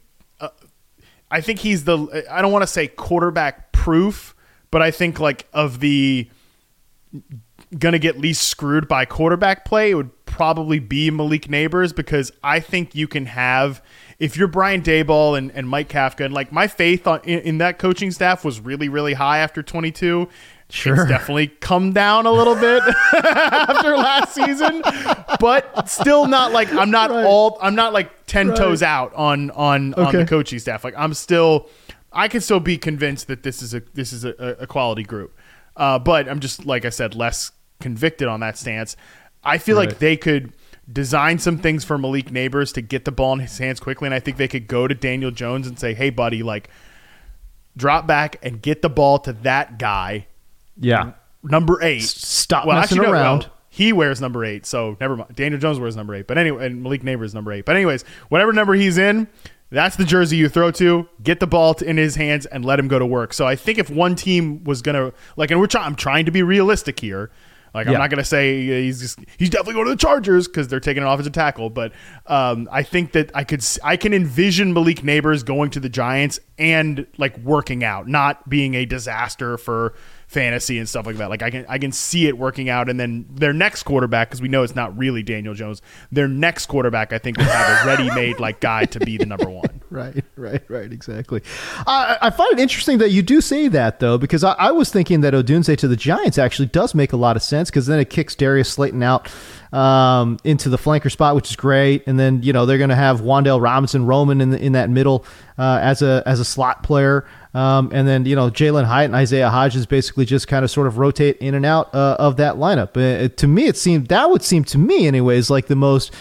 I think he's the. I don't want to say quarterback proof, but I think like of the gonna get least screwed by quarterback play, it would probably be Malik Neighbors, because I think you can have, if you're Brian Daboll and Mike Kafka, and like my faith in that coaching staff was really, really high after 22. Sure. It's definitely come down a little bit after last season, but still not like I'm not like 10 toes out on the coaching staff. Like I can still be convinced that this is a quality group. But I'm just, like I said, less convicted on that stance. I feel like they could design some things for Malik Neighbors to get the ball in his hands quickly, and I think they could go to Daniel Jones and say, hey, buddy, like, drop back and get the ball to that guy. Yeah. Number 8. Stop messing around. Well, he wears number 8, so never mind. Daniel Jones wears number 8. But anyway, and Malik Neighbors number 8. But anyways, whatever number he's in, that's the jersey you throw to, get the ball in his hands, and let him go to work. So I think if one team was going to, like, and I'm trying to be realistic here. Like, I'm not going to say he's definitely going to the Chargers because they're taking an offensive tackle. But I think that I can envision Malik Neighbors going to the Giants and, like, working out, not being a disaster for fantasy and stuff like that. Like, I can see it working out, and then their next quarterback, because we know it's not really Daniel Jones, their next quarterback I think will have a ready-made like guy to be the number 1. Right, exactly. I find it interesting that you do say that, though, because I was thinking that Odunze to the Giants actually does make a lot of sense, because then it kicks Darius Slayton out into the flanker spot, which is great, and then they're going to have Wan'Dale Robinson-Roman in that middle as a slot player. And then, Jalen Hyatt and Isaiah Hodgins basically just kind of sort of rotate in and out of that lineup. To me, that would seem to me anyways, like the most,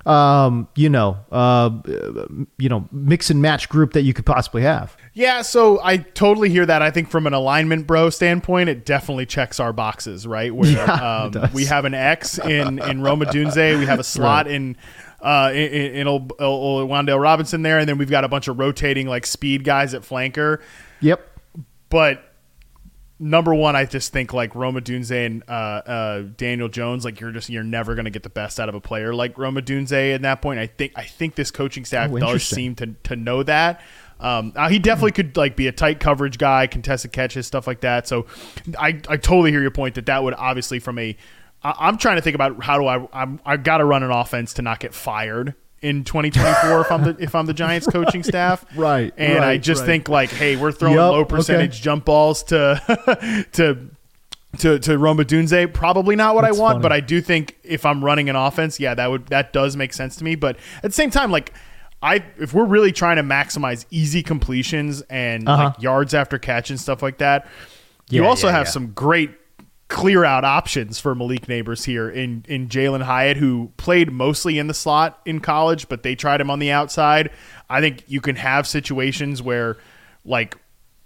mix and match group that you could possibly have. Yeah. So I totally hear that. I think from an alignment bro standpoint, it definitely checks our boxes, right? Where we have an X in Rome Odunze. We have a slot in old Wan'Dale Robinson there, and then we've got a bunch of rotating like speed guys at flanker. Yep. But number 1, I just think like Rome Odunze and Daniel Jones, like you're never going to get the best out of a player like Rome Odunze at that point. I think this coaching staff does seem to know that. He definitely could like be a tight coverage guy, contested catches, stuff like that. So I totally hear your point that would obviously I'm trying to think about how do I got to run an offense to not get fired in 2024 if I'm the Giants coaching staff. Right. And I just think like, hey, we're throwing low percentage jump balls to Rome Odunze. Probably not what I want, funny. But I do think if I'm running an offense, that does make sense to me. But at the same time, like if we're really trying to maximize easy completions and like yards after catch and stuff like that, you also have some great clear out options for Malik Neighbors here in Jalen Hyatt, who played mostly in the slot in college, but they tried him on the outside. I think you can have situations where like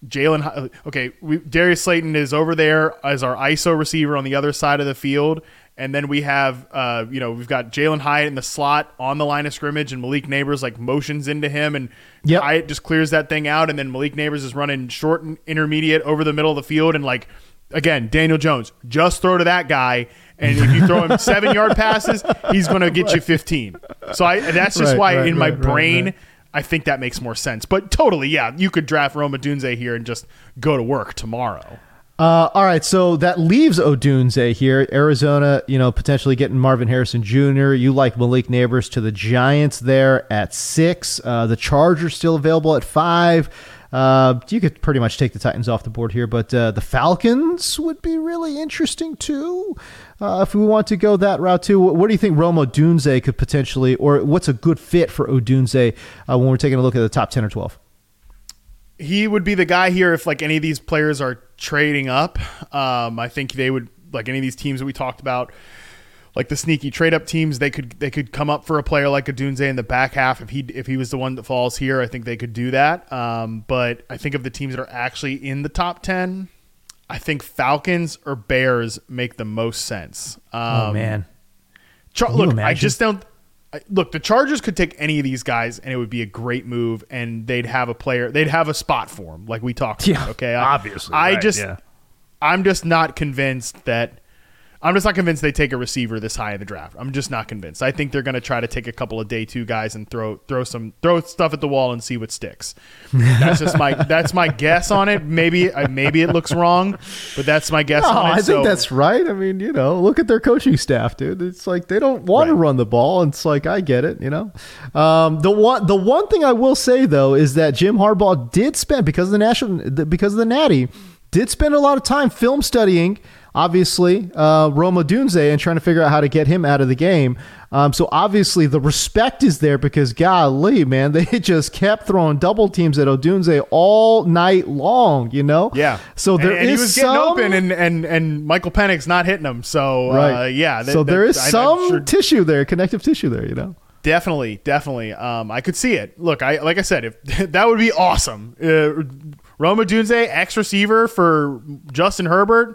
Darius Slayton is over there as our ISO receiver on the other side of the field. And then we have, we've got Jalen Hyatt in the slot on the line of scrimmage, and Malik Neighbors like motions into him, and Hyatt just clears that thing out. And then Malik Neighbors is running short and intermediate over the middle of the field, and like, again, Daniel Jones, just throw to that guy, and if you throw him 7-yard passes, he's going to get you 15. So that's just why in my brain, I think that makes more sense. But totally, you could draft Rome Odunze here and just go to work tomorrow. All right, so that leaves Odunze here. Arizona, potentially getting Marvin Harrison Jr. You like Malik Neighbors to the Giants there at 6. The Chargers still available at 5. You could pretty much take the Titans off the board here, but the Falcons would be really interesting too. If we want to go that route too, what do you think Rome Odunze could potentially, or what's a good fit for Odunze when we're taking a look at the top 10 or 12? He would be the guy here if like any of these players are trading up. I think they would, like any of these teams that we talked about, like the sneaky trade up teams, they could come up for a player like Odunze in the back half if he was the one that falls here. I think they could do that. But I think of the teams that are actually in the top 10, I think Falcons or Bears make the most sense. Oh man, I just don't. Look, the Chargers could take any of these guys and it would be a great move, and they'd have a spot for him, like we talked about. Okay, obviously. I'm just not convinced that. I'm just not convinced they take a receiver this high in the draft. I'm just not convinced. I think they're going to try to take a couple of day 2 guys and throw stuff at the wall and see what sticks. That's my guess on it. Maybe it looks wrong, but that's my guess on it. I think that's right. I mean, look at their coaching staff, dude. It's like they don't want to run the ball. And it's like, I get it, The one thing I will say though is that Jim Harbaugh did spend, because of the Natty, did spend a lot of time film studying, obviously, Rome Odunze, and trying to figure out how to get him out of the game. So obviously the respect is there, because golly, man, they just kept throwing double teams at Odunze all night long, Yeah. So there is he was getting open, and Michael Penix's not hitting him. So there is some tissue there, connective tissue there, Definitely. I could see it. Look, like I said, if that would be awesome. Rome Odunze, ex receiver for Justin Herbert.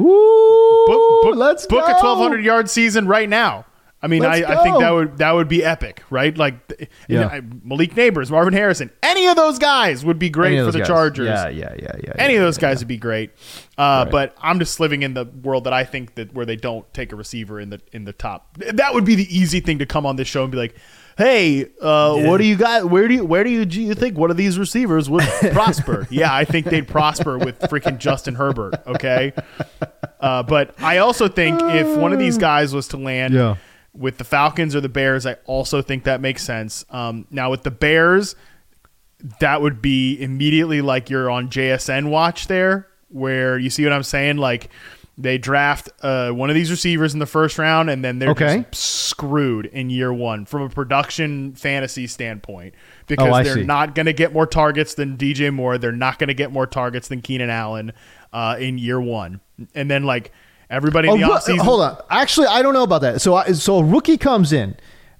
Ooh, let's book a 1,200 yard season right now. I mean, I think that would be epic, right? Like, Malik Neighbors, Marvin Harrison, any of those guys would be great for the Chargers. Yeah. Any of those guys would be great. But I'm just living in the world that I think that where they don't take a receiver in the top. That would be the easy thing to come on this show and be like, hey, what do you got? Where do you think one of these receivers would prosper? Yeah, I think they'd prosper with freaking Justin Herbert. Okay, but I also think if one of these guys was to land with the Falcons or the Bears, I also think that makes sense. Now with the Bears, that would be immediately like you're on JSN watch there, where you see what I'm saying, like. They draft one of these receivers in the first round, and then they're just screwed in year 1 from a production fantasy standpoint, because they're not going to get more targets than DJ Moore. They're not going to get more targets than Keenan Allen in year 1. And then like everybody in the offseason. Hold on. Actually, I don't know about that. So a rookie comes in.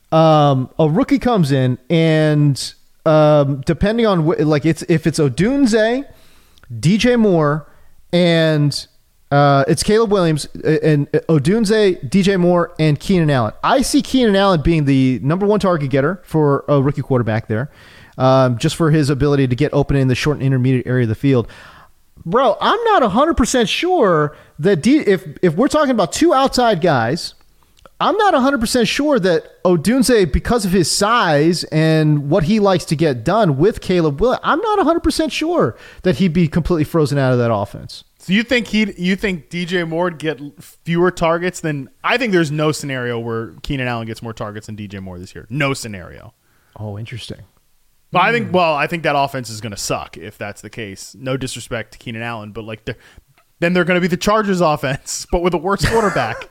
And depending on if it's Odunze, DJ Moore, and it's Caleb Williams and Odunze, DJ Moore, and Keenan Allen. I see Keenan Allen being the number 1 target getter for a rookie quarterback there, just for his ability to get open in the short and intermediate area of the field. Bro, I'm not 100% sure that if we're talking about 2 outside guys, I'm not 100% sure that Odunze, because of his size and what he likes to get done with Caleb Williams, I'm not 100% sure that he'd be completely frozen out of that offense. So you think DJ Moore would get fewer targets than? I think there's no scenario where Keenan Allen gets more targets than DJ Moore this year. No scenario. Oh, interesting. But I think that offense is going to suck if that's the case. No disrespect to Keenan Allen, but like then they're going to be the Chargers offense, but with a worse quarterback.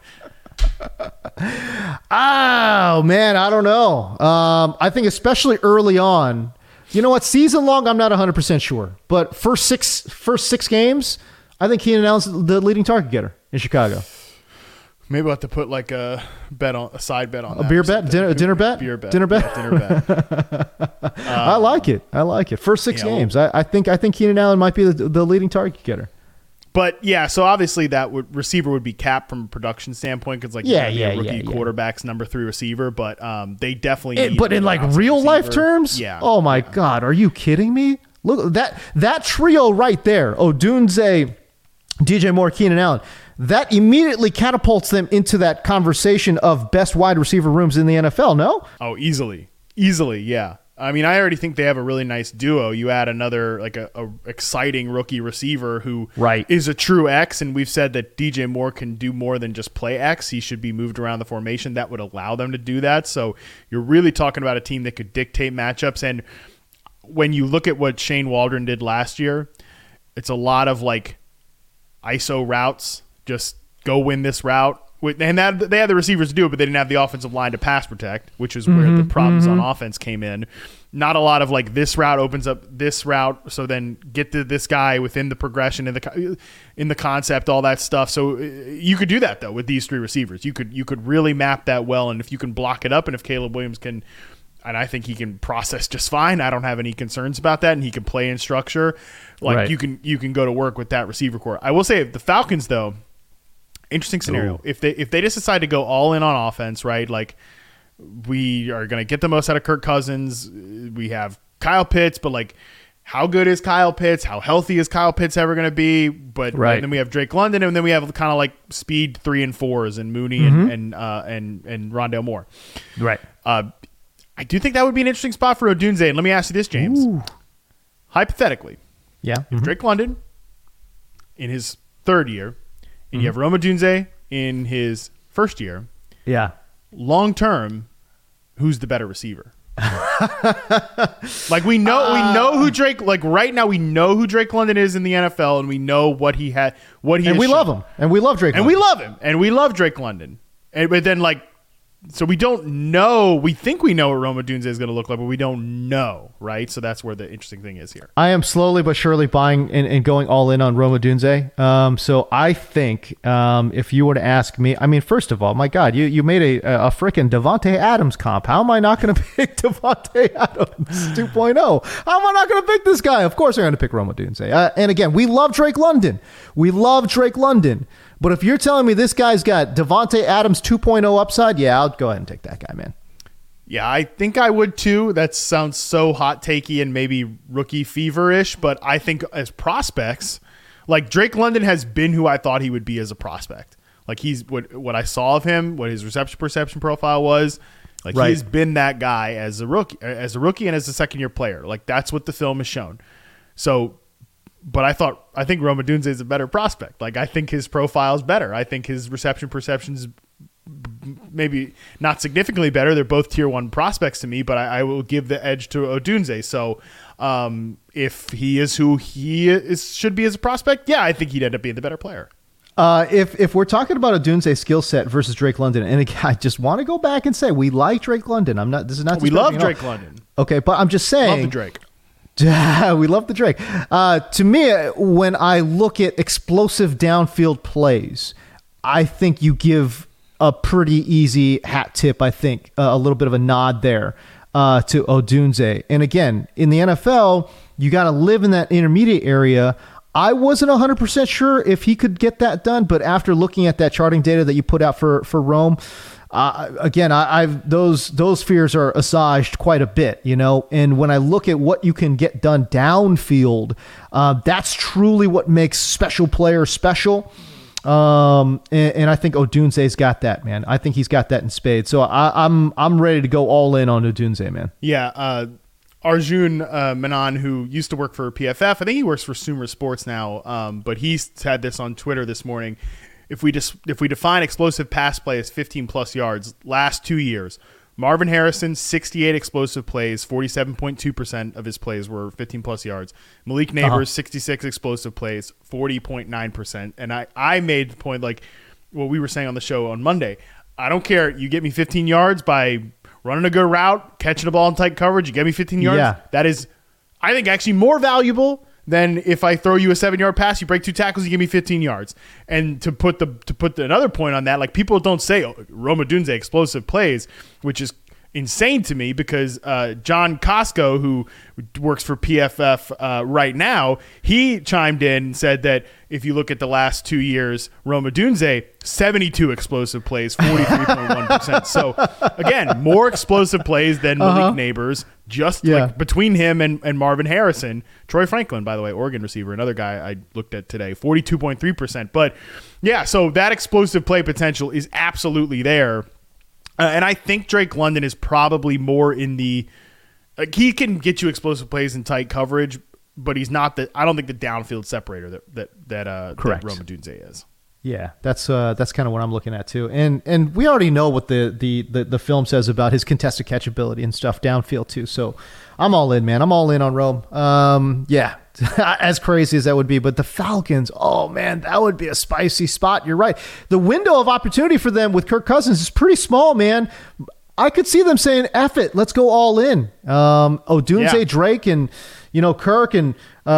Oh man, I don't know. I think especially early on. You know what? Season long, I'm not 100% sure, but first six games. I think Keenan Allen's the leading target getter in Chicago. Maybe we'll have to put like a side bet on a beer bet, dinner bet, beer bet, dinner bet. Yeah, dinner bet. I like it. First 6 games. I think Keenan Allen might be the leading target getter. But yeah, so obviously receiver would be capped from a production standpoint, because rookie quarterback's number 3 receiver. But they definitely. But in like real life terms, Oh my God, are you kidding me? Look that trio right there: Odunze, DJ Moore, Keenan Allen. That immediately catapults them into that conversation of best wide receiver rooms in the NFL. No? Oh, easily, yeah. I mean, I already think they have a really nice duo. You add another like a exciting rookie receiver who is a true X, and we've said that DJ Moore can do more than just play X. He should be moved around the formation. That would allow them to do that. So you're really talking about a team that could dictate matchups. And when you look at what Shane Waldron did last year, it's a lot of like ISO routes. Just go win this route. And they had the receivers to do it, but they didn't have the offensive line to pass protect, which is where the problems on offense came in. Not a lot of like this route opens up this route, so then get to this guy within the progression in the concept, all that stuff. So you could do that though with these 3 receivers. You could really map that well, and if you can block it up, and if Caleb Williams can, and I think he can process just fine. I don't have any concerns about that, and he can play in structure. Like you can go to work with that receiver core. I will say the Falcons though. Interesting scenario. Ooh. If they just decide to go all in on offense, right? Like we are going to get the most out of Kirk Cousins. We have Kyle Pitts, but like how good is Kyle Pitts? How healthy is Kyle Pitts ever going to be? But and then we have Drake London, and then we have kind of like speed 3 and 4s and Mooney and Rondale Moore. Right. I do think that would be an interesting spot for Odunze. And let me ask you this, James. Ooh. Hypothetically, if Drake London in his third year, and you have Rome Odunze in his first year, long term, who's the better receiver? Like we know who Drake, like right now we know who Drake London is in the NFL, and we know what he had, and we love him, and we love Drake and London. we love him, and we love Drake London, but then like. So we don't know. We think we know what Rome Odunze is going to look like, but we don't know, right? So that's where the interesting thing is here. I am slowly but surely buying and going all in on Rome Odunze. So I think if you were to ask me, I mean, first of all, my God, you made a freaking Devontae Adams comp. How am I not going to pick Devontae Adams 2.0? How am I not going to pick this guy? Of course I'm going to pick Rome Odunze. And again, we love Drake London. But if you're telling me this guy's got Devontae Adams 2.0 upside, I'll go ahead and take that guy, man. Yeah, I think I would too. That sounds so hot takey and maybe rookie feverish, but I think as prospects, like Drake London has been who I thought he would be as a prospect. Like he's what I saw of him, what his reception perception profile was. Like he's been that guy as a rookie and as a second year player. Like that's what the film has shown. So. But I think Rome Odunze is a better prospect. Like I think his profile is better. I think his reception perceptions maybe not significantly better. They're both tier 1 prospects to me, but I will give the edge to Odunze. So if he is who he should be as a prospect, I think he'd end up being the better player. If we're talking about Odunze's skill set versus Drake London, and again, I just want to go back and say we like Drake London. We love Drake London. Okay, but I'm just saying. Love the Drake. We love the Drake. To me, when I look at explosive downfield plays, I think you give a pretty easy hat tip, I think, a little bit of a nod there to Odunze. And again, in the NFL, you got to live in that intermediate area. I wasn't 100% sure if he could get that done, but after looking at that charting data that you put out for Rome, again, those fears are assuaged quite a bit, and when I look at what you can get done downfield, that's truly what makes special players special. And I think Odunze's got that, man. I think he's got that in spades. So I'm ready to go all in on Odunze, man. Yeah. Arjun Menon, who used to work for PFF, I think he works for Sumer Sports now, but he's had this on Twitter this morning. If we define explosive pass play as 15-plus yards, last 2 years, Marvin Harrison, 68 explosive plays, 47.2% of his plays were 15-plus yards. Malik Neighbors, 66 explosive plays, 40.9%. And I made the point, like what we were saying on the show on Monday, I don't care. You get me 15 yards by running a good route, catching a ball in tight coverage, you get me 15 yards. Yeah. That is, I think, actually more valuable than if I throw you a 7-yard pass, you break 2 tackles, you give me 15 yards. And to put another point on that, like people don't say Rome Odunze explosive plays, which is insane to me because John Costco, who works for PFF right now, he chimed in and said that if you look at the last 2 years, Rome Odunze, 72 explosive plays, 43.1%. So again, more explosive plays than Malik Neighbors, just like between him and Marvin Harrison. Troy Franklin, by the way, Oregon receiver, another guy I looked at today, 42.3%. But yeah, so that explosive play potential is absolutely there. And I think Drake London is probably more in the he can get you explosive plays in tight coverage, but he's not I don't think the downfield separator that Rome Odunze is. Yeah, that's kind of what I'm looking at too. And we already know what the film says about his contested catch ability and stuff downfield too. So I'm all in, man. I'm all in on Rome. Yeah. As crazy as that would be, but the Falcons, oh man, that would be a spicy spot. You're right. The window of opportunity for them with Kirk Cousins is pretty small, man. I could see them saying, F it, let's go all in. Odunze, Drake, and Kirk, and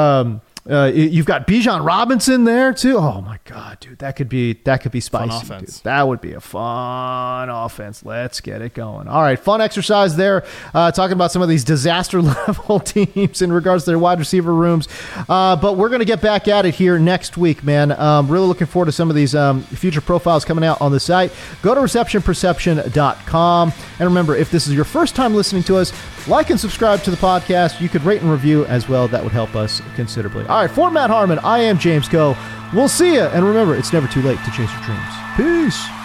you've got Bijan Robinson there too. Oh my God, dude, that could be spicy. Dude. That would be a fun offense. Let's get it going. All right, fun exercise there. Talking about some of these disaster level teams in regards to their wide receiver rooms. But we're gonna get back at it here next week, man. Really looking forward to some of these future profiles coming out on the site. Go to receptionperception.com. And remember, if this is your first time listening to us, Like and subscribe to the podcast. You could rate and review as well. That would help us considerably. All right, for Matt Harmon, I am James Koh. We'll see you. And remember, it's never too late to chase your dreams. Peace.